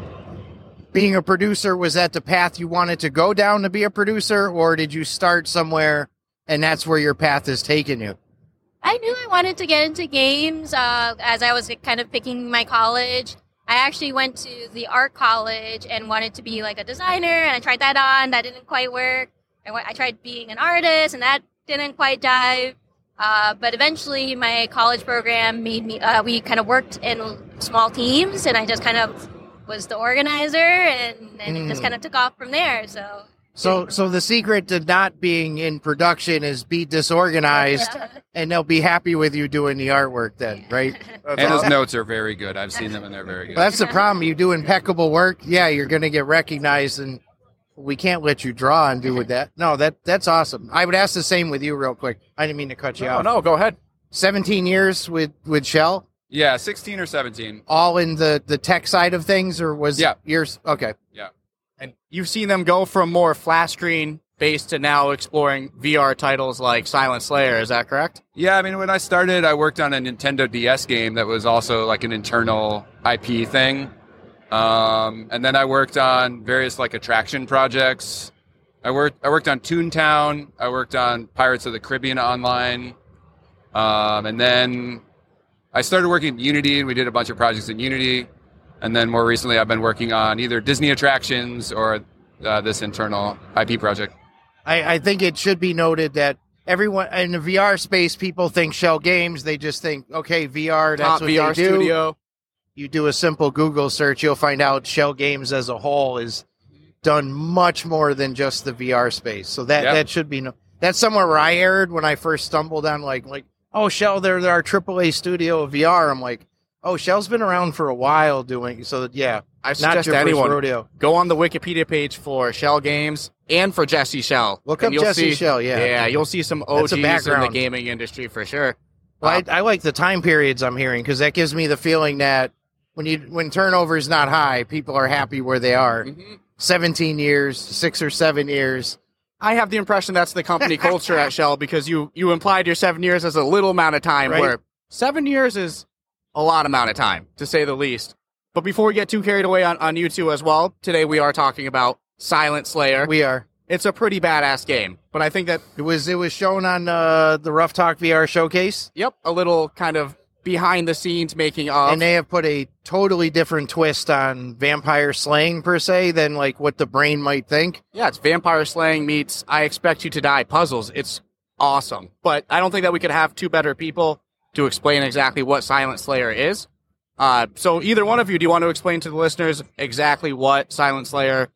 being a producer, was that the path you wanted to go down to be a producer, or did you start somewhere and that's where your path has taken you? I knew I wanted to get into games uh, as I was kind of picking my college. I actually went to the art college and wanted to be like a designer, and I tried that on. That didn't quite work. I, went, I tried being an artist, and that didn't quite jive. Uh, but eventually, my college program made me. Uh, we kind of worked in small teams, and I just kind of was the organizer, and, and it just Mm. kind of took off from there. So, So, so the secret to not being in production is be disorganized, Yeah. and they'll be happy with you doing the artwork then, right? That's Anna's awesome. notes are very good. I've seen them and they're very good. Well, that's the problem. You do impeccable work. Yeah, you're going to get recognized, and we can't let you draw and do with that. No, that that's awesome. I would ask the same with you real quick. I didn't mean to cut you Oh, off. no, go ahead. seventeen years with, with Shell, Yeah, sixteen or seventeen. all in the, the tech side of things, or was Yeah. yours? Okay. And you've seen them go from more flat screen based to now exploring V R titles like Silent Slayer. Is that correct? Yeah, I mean, when I started, I worked on a Nintendo D S game that was also like an internal I P thing. Um, and then I worked on various like attraction projects. I worked I worked on Toontown. I worked on Pirates of the Caribbean Online. Um, and then I started working in Unity, and we did a bunch of projects in Unity. And then more recently, I've been working on either Disney attractions or uh, this internal I P project. I, I think it should be noted that everyone in the V R space, people think Shell Games. They just think, okay, V R, that's Top what V R they do. studio. You do a simple Google search, you'll find out Shell Games as a whole is done much more than just the V R space. So that, Yep. that should be no. That's somewhere where I erred when I first stumbled on like like oh Shell, they're, they're our triple A studio of V R. I'm like, oh, Shell's been around for a while doing so. That, yeah, I not suggest your to first anyone rodeo. go on the Wikipedia page for Shell Games and for Jesse Shell. Look And up you'll Jesse see- Shell, yeah. yeah, you'll see some That's O Gs a in the background. gaming industry for sure. Well, Um, I, I like the time periods I'm hearing because that gives me the feeling that when you when turnover is not high, people are happy where they are. Mhm. Seventeen years, six or seven years. I have the impression that's the company culture at Shell because you you implied your seven years as a little amount of time, Right. where seven years is a lot amount of time, to say the least. But before we get too carried away on, on you two as well, today we are talking about Silent Slayer. We are. It's a pretty badass game, but I think that, It was it was shown on uh, the Rough Talk V R showcase, yep, a little kind of behind the scenes making of. and they have put a totally different twist on vampire slaying per se than like what the brain might think. Yeah, it's vampire slaying meets I expect you to die puzzles. It's awesome. But I don't think that we could have two better people to explain exactly what Silent Slayer is. Uh, so either one of you, do you want to explain to the listeners exactly what Silent Slayer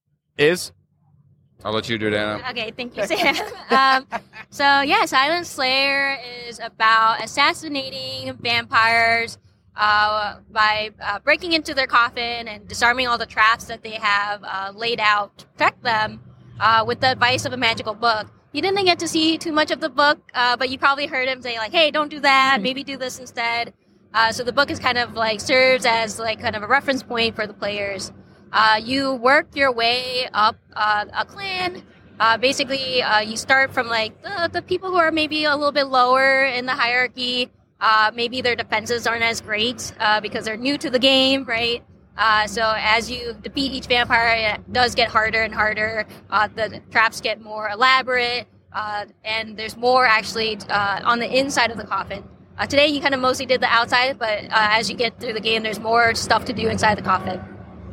is? I'll let you do it, Anna. Okay, thank you, Sam. um, so yeah, Silent Slayer is about assassinating vampires uh, by uh, breaking into their coffin and disarming all the traps that they have uh, laid out to protect them uh, with the advice of a magical book. You didn't get to see too much of the book, uh, but you probably heard him say like, "Hey, don't do that. Maybe do this instead." Uh, so the book is kind of like serves as like kind of a reference point for the players. Uh, you work your way up uh, a clan. Uh, basically, uh, you start from like the, the people who are maybe a little bit lower in the hierarchy. Uh, maybe their defenses aren't as great uh, because they're new to the game, right? Uh, so as you defeat each vampire, it does get harder and harder. Uh, the traps get more elaborate, uh, and there's more actually uh, on the inside of the coffin. Uh, today, you kind of mostly did the outside, but uh, as you get through the game, there's more stuff to do inside the coffin.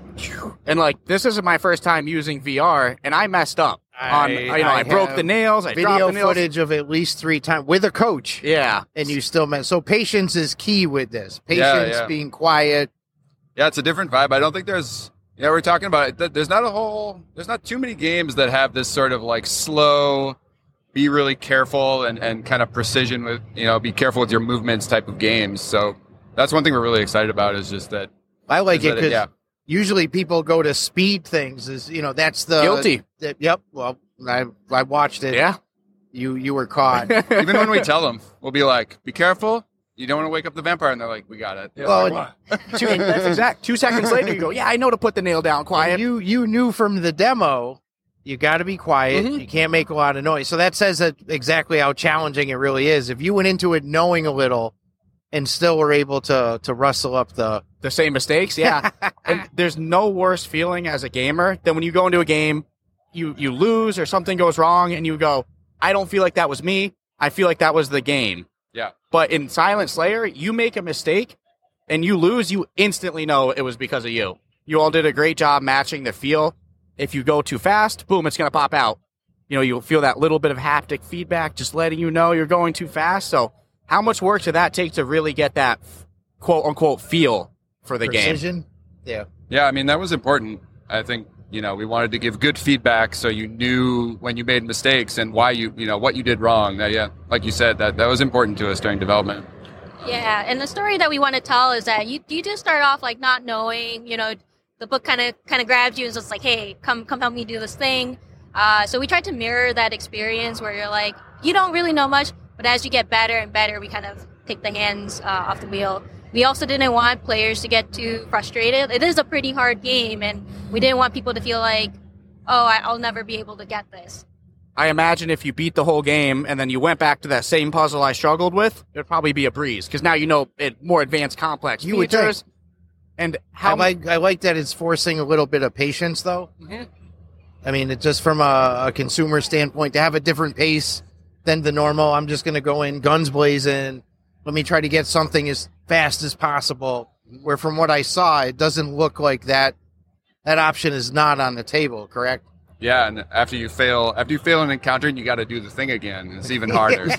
And like, this isn't my first time using V R, and I messed up. On, I, you know, I, I broke have the nails. I dropped video the nails. footage of at least three times with a coach. Yeah, And you still met. So patience is key with this. Patience, Yeah, yeah. being quiet. Yeah, it's a different vibe. I don't think there's. Yeah, we're talking about it. th- There's not a whole. There's not too many games that have this sort of like slow, be really careful and, and kind of precision with, you know, be careful with your movements type of games. So that's one thing we're really excited about is just that. I like is it that because yeah. usually people go to speed things. Is you know that's the Guilty. the- yep. Well, I I watched it. yeah. You you were caught. Even when we tell them, we'll be like, "Be careful! You don't want to wake up the vampire." And they're like, "We got it." Yeah, Well, like, what? Two, that's exact. Two seconds later, you go, yeah, I know to put the nail down quiet. And you you knew from the demo. You got to be quiet. Mhm. You can't make a lot of noise. So that says that exactly how challenging it really is. If you went into it knowing a little, and still were able to to rustle up the The same mistakes, yeah. And there's no worse feeling as a gamer than when you go into a game, you you lose or something goes wrong, and you go, I don't feel like that was me. I feel like that was the game. Yeah. But in Silent Slayer, you make a mistake and you lose, you instantly know it was because of you. You all did a great job matching the feel. If you go too fast, boom, it's going to pop out. You know, you'll feel that little bit of haptic feedback just letting you know you're going too fast. So how much work did that take to really get that quote unquote feel for the game? precision. Yeah. Yeah, I mean, that was important. I think, you know, we wanted to give good feedback so you knew when you made mistakes and why you, you know, what you did wrong. That, yeah, like you said, that, that was important to us during development. Yeah, and the story that we want to tell is that you you just start off like not knowing, you know, the book kind of kind of grabs you and is just like, hey, come come help me do this thing. Uh, so we tried to mirror that experience where you're like, you don't really know much, but as you get better and better, we kind of take the hands uh, off the wheel. We also didn't want players to get too frustrated. It is a pretty hard game, and we didn't want people to feel like, oh, I- I'll never be able to get this. I imagine if you beat the whole game and then you went back to that same puzzle I struggled with, it'd probably be a breeze because now you know it more advanced, complex You would features. And how I like I like that it's forcing a little bit of patience, though. Mhm. I mean, it's just from a, a consumer standpoint to have a different pace than the normal. I'm just going to go in guns blazing. Let me try to get something as fast as possible. Where from what I saw, it doesn't look like that. That option is not on the table, correct? Yeah, and after you fail, after you fail an encounter, you got to do the thing again. It's even harder.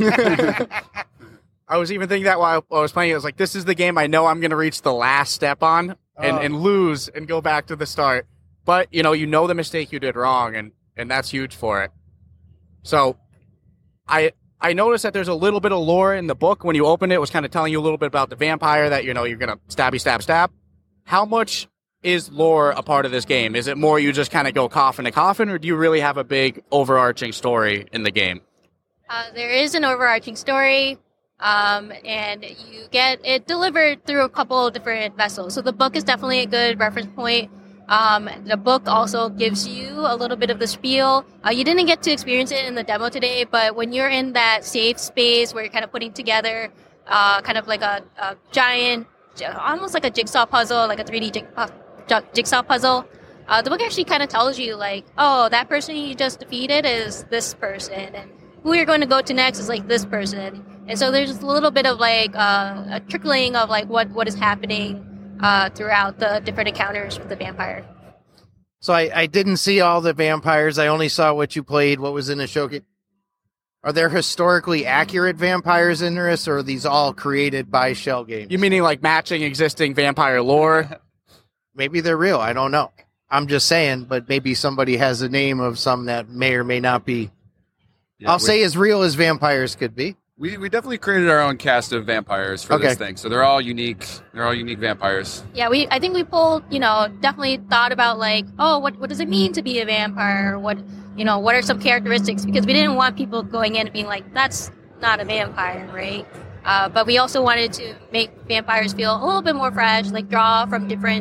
I was even thinking that while I was playing, I was like, this is the game I know I'm going to reach the last step on and, Oh. and lose and go back to the start. But, you know, you know the mistake you did wrong, and, and that's huge for it. So I I noticed that there's a little bit of lore in the book. When you opened it, it was kind of telling you a little bit about the vampire that, you know, you're going to stabby, stab, stab. How much is lore a part of this game? Is it more you just kind of go coffin to coffin, or do you really have a big overarching story in the game? Uh, there is an overarching story, um, and you get it delivered through a couple of different vessels. So the book is definitely a good reference point. Um, the book also gives you a little bit of the spiel. Uh, you didn't get to experience it in the demo today, but when you're in that safe space where you're kind of putting together uh, kind of like a, a giant, almost like a jigsaw puzzle, like a three D jig, uh, jigsaw puzzle, uh, the book actually kind of tells you like, oh, that person you just defeated is this person, and who you're going to go to next is like this person. And so there's a little bit of like uh, a trickling of like what, what is happening uh, throughout the different encounters with the vampire. So I, I didn't see all the vampires. I only saw what you played, what was in the showcase. Are there historically accurate vampires in this, or are these all created by Shell Games? You meaning like matching existing vampire lore? Maybe they're real. I don't know. I'm just saying, but maybe somebody has a name of some that may or may not be. Yeah, I'll we, say as real as vampires could be. we we definitely created our own cast of vampires for Okay. this thing. So they're all unique. They're all unique vampires. Yeah, we I think we pulled, you know, definitely thought about like, oh, what what does it mean to be a vampire? What, you know, what are some characteristics? Because we didn't want people going in and being like, that's not a vampire, right? Uh, but we also wanted to make vampires feel a little bit more fresh, like draw from different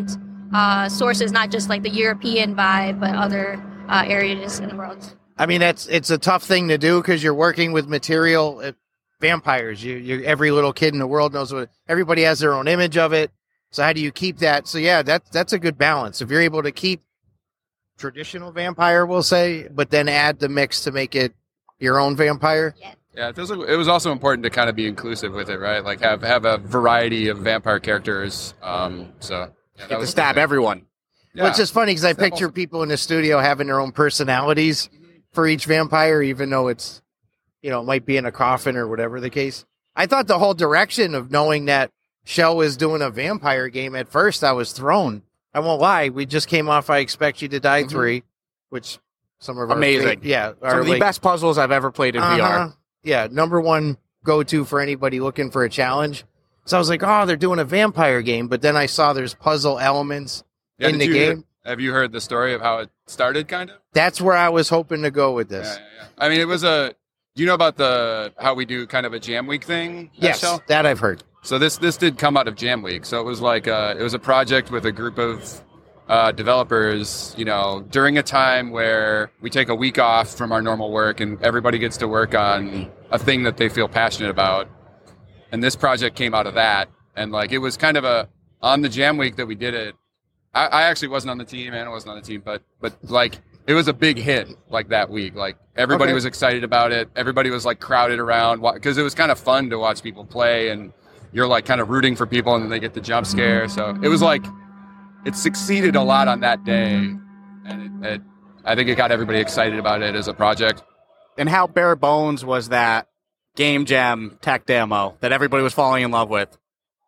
uh, sources, not just like the European vibe, but other uh, areas in the world. I mean, that's it's a tough thing to do because you're working with material uh, vampires. You, you, every little kid in the world knows what. Everybody has their own image of it. So how do you keep that? So yeah, that that's a good balance. If you're able to keep traditional vampire, we'll say, but then add the mix to make it your own vampire. Yeah. Yeah, it, feels like, it was also important to kind of be inclusive with it, right? Like have have a variety of vampire characters. Um, so yeah, Get that to was stab everyone. Yeah. Well, it's just funny because I Stab picture all- people in the studio having their own personalities for each vampire, even though it's, you know, it might be in a coffin or whatever the case. I thought the whole direction of knowing that Shell was doing a vampire game at first, I was thrown. I won't lie. We just came off I Expect You to Die Mhm. three, which some of our Amazing. fa- yeah, Some are of the like- best puzzles I've ever played in V R. Uh-huh. Yeah, number one go-to for anybody looking for a challenge. So I was like, oh, they're doing a vampire game, but then I saw there's puzzle elements Yeah, in did the you hear- game. have you heard the story of how it started, kind of? That's where I was hoping to go with Yeah, this. yeah, yeah. I mean, it was a. Do you know about the how we do kind of a Jam Week thing? at Yes, Shell? that I've heard. So this this did come out of Jam Week. So it was like uh, it was a project with a group of uh, developers. You know, during a time where we take a week off from our normal work and everybody gets to work on a thing that they feel passionate about. And this project came out of that. And like it was kind of a on the Jam Week that we did it. I, I actually wasn't on the team, Anna wasn't on the team, but but like it was a big hit like that week. Like everybody Okay. was excited about it. Everybody was like crowded around because it was kind of fun to watch people play, and you're like kind of rooting for people, and then they get the jump scare. So it was like it succeeded a lot on that day, and it, it, I think it got everybody excited about it as a project. And how bare bones was that Game Jam tech demo that everybody was falling in love with?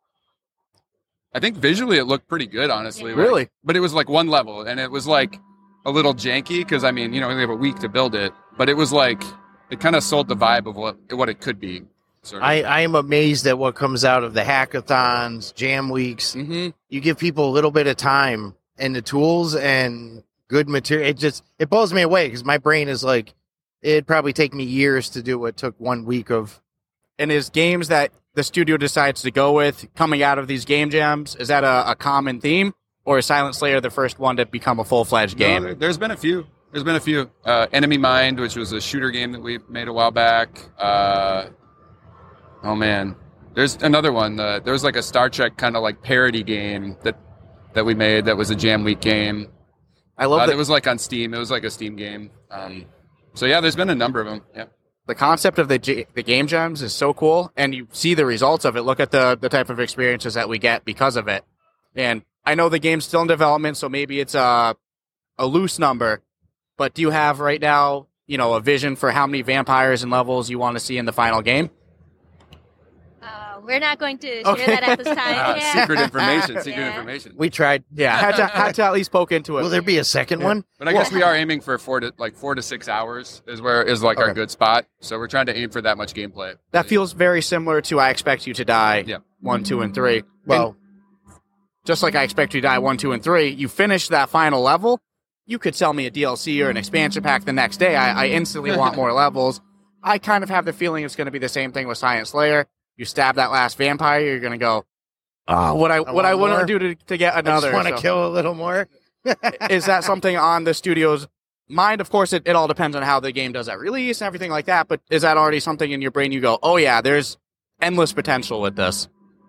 I think visually it looked pretty good, honestly. Yeah. Really? But it was like one level, and it was like a little janky because I mean, you know, we have a week to build it, but it was like it kind of sold the vibe of what what it could be. Sort of. I, I am amazed at what comes out of the hackathons, jam weeks. Mm-hmm. You give people a little bit of time and the tools and good material. It just it blows me away because my brain is like, it'd probably take me years to do what took one week of. And is games that the studio decides to go with coming out of these game jams, is that a, a common theme? Or is Silent Slayer the first one to become a full-fledged game? No, there- there's been a few. There's been a few. Uh, Enemy Mind, which was a shooter game that we made a while back. Uh, oh man, there's another one. Uh, there was like a Star Trek kind of like parody game that that we made that was a Jam Week game. I love Uh, that it was like on Steam. It was like a Steam game. Um, so yeah, there's been a number of them. Yeah. the concept of the G- the game jams is so cool, and you see the results of it. Look at the the type of experiences that we get because of it. And I know the game's still in development, so maybe it's a a loose number. But do you have right now, you know, a vision for how many vampires and levels you want to see in the final game? Uh, we're not going to share Okay. that at this time. Uh, yeah. secret information. Secret Yeah. information. We tried. Yeah, had to had to at least poke into it. Will there be a second one? But I guess we are aiming for four to like four to six hours is where is like our Okay. good spot. So we're trying to aim for that much gameplay. That feels very similar to I Expect You to Die. Yeah. One, two, and three. Well, Just like I Expect You to Die one, two, and three, you finish that final level, you could sell me a D L C or an expansion pack the next day. I, I instantly want more levels. I kind of have the feeling it's going to be the same thing with Silent Slayer. You stab that last vampire, you're going to go, oh, what I, I what I want wouldn't more. do to, to get I another. just want to So, kill a little more. is that something on the studio's mind? Of course, it, it all depends on how the game does at release and everything like that. But is that already something in your brain you go, oh, yeah, there's endless potential with this?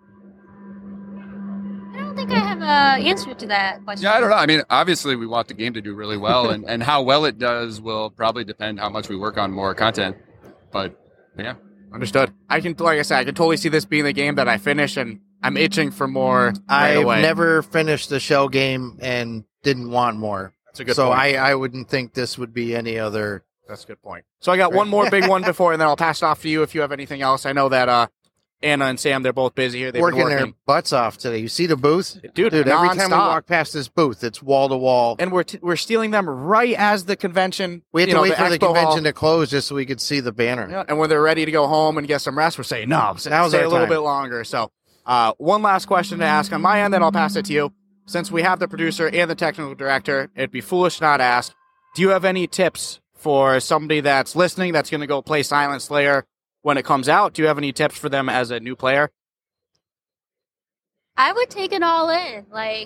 I don't think I have an answer to that question. Yeah, I don't know. I mean, obviously, we want the game to do really well, and, and how well it does will probably depend how much we work on more content. But yeah, Understood. I can, like I said, I can totally see this being the game that I finish, and I'm itching for more right I've away. never finished the Shell game and didn't want more. That's a good so point. I, I wouldn't think this would be any other. That's a good point. So I got one more big one before, and then I'll pass it off to you if you have anything else. I know that uh, Anna and Sam, they're both busy here. They've Working, been their working. butts off today. You see the booth? Dude, Dude, every time we nonstop. walk past this booth, it's wall to wall. And we're, t- we're stealing them right as the convention. We had you to know, wait for the expo hall- convention to close just so we could see the banner. Yeah, and when they're ready to go home and get some rest, we're saying, no, s- Now's stay our a little time. bit longer. So uh, one last question to ask on my end, then I'll pass it to you. Since we have the producer and the technical director, it'd be foolish not to ask, do you have any tips for somebody that's listening that's going to go play Silent Slayer when it comes out? Do you have any tips for them as a new player? I would take it all in. Like,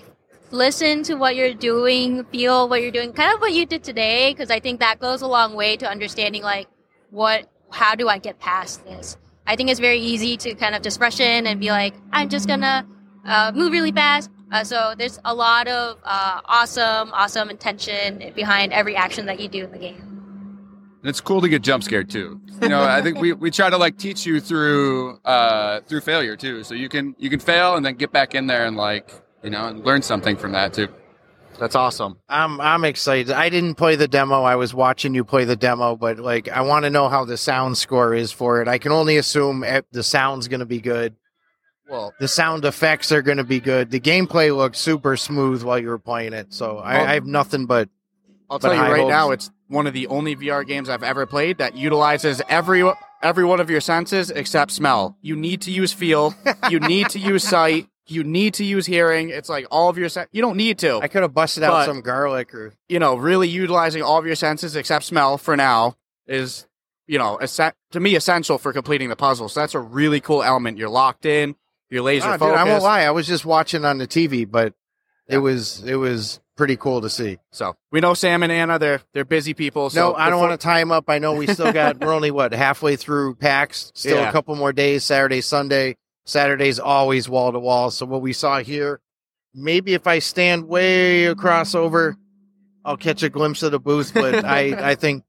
listen to what you're doing, feel what you're doing, kind of what you did today, because I think that goes a long way to understanding, like, what, how do I get past this? I think it's very easy to kind of just rush in and be like, I'm just gonna uh, move really fast. Uh, so there's a lot of uh, awesome, awesome intention behind every action that you do in the game. And it's cool to get jump scared too. You know, I think we, we try to like teach you through uh, through failure too, so you can you can fail and then get back in there and like you know and learn something from that too. That's awesome. I'm I'm excited. I didn't play the demo. I was watching you play the demo, but like I want to know how the sound score is for it. I can only assume the sound's going to be good. Well, the sound effects are going to be good. The gameplay looked super smooth while you were playing it, so I, well, I have nothing but. I'll tell you right hopes. now, it's one of the only V R games I've ever played that utilizes every every one of your senses except smell. You need to use feel. You need to use sight. You need to use hearing. It's like all of your sen- you don't need to. I could have busted but, out some garlic or you know, really utilizing all of your senses except smell for now is, you know, es- to me essential for completing the puzzle. So that's a really cool element. You're locked in. You're laser oh, focused. Dude, I won't lie. I was just watching on the T V, but yeah. it was it was pretty cool to see. So we know Sam and Anna, they're they're busy people. So no, I don't want to tie them up. I know we still got we're only what halfway through PAX. Still yeah. a couple more days. Saturday, Sunday. Saturday's always wall to wall. So what we saw here, maybe if I stand way across over, I'll catch a glimpse of the booth. But I I think,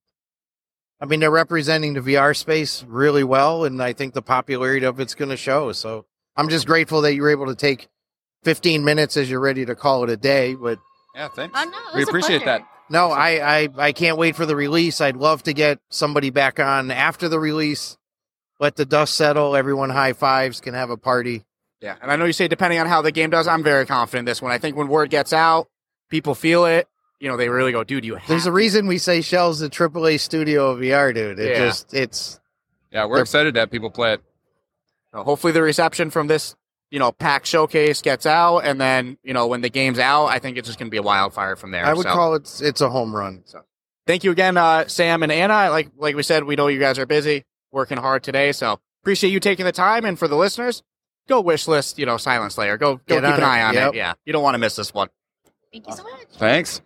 I mean they're representing the V R space really well, and I think the popularity of it's going to show. So I'm just grateful that you were able to take fifteen minutes as you're ready to call it a day. But yeah, thanks. Oh, no, we appreciate that. No, I, I, I can't wait for the release. I'd love to get somebody back on after the release. Let the dust settle. Everyone high fives, can have a party. Yeah, and I know you say depending on how the game does, I'm very confident in this one. I think when word gets out, people feel it. You know, they really go, dude, you have There's a reason we say Shell's the triple A studio of V R, dude. It yeah. just, it's... Yeah, we're excited to have people play it. So hopefully the reception from this, you know, PAX showcase gets out, and then, you know, when the game's out, I think it's just going to be a wildfire from there. I would so. call it, it's a home run. So thank you again, uh, Sam and Anna. Like like we said, we know you guys are busy, working hard today, so appreciate you taking the time. And for the listeners, go wish list, you know, Silent Slayer. Go, go keep an it. eye on yep. it. Yeah, you don't want to miss this one. Thank you so much. Thanks.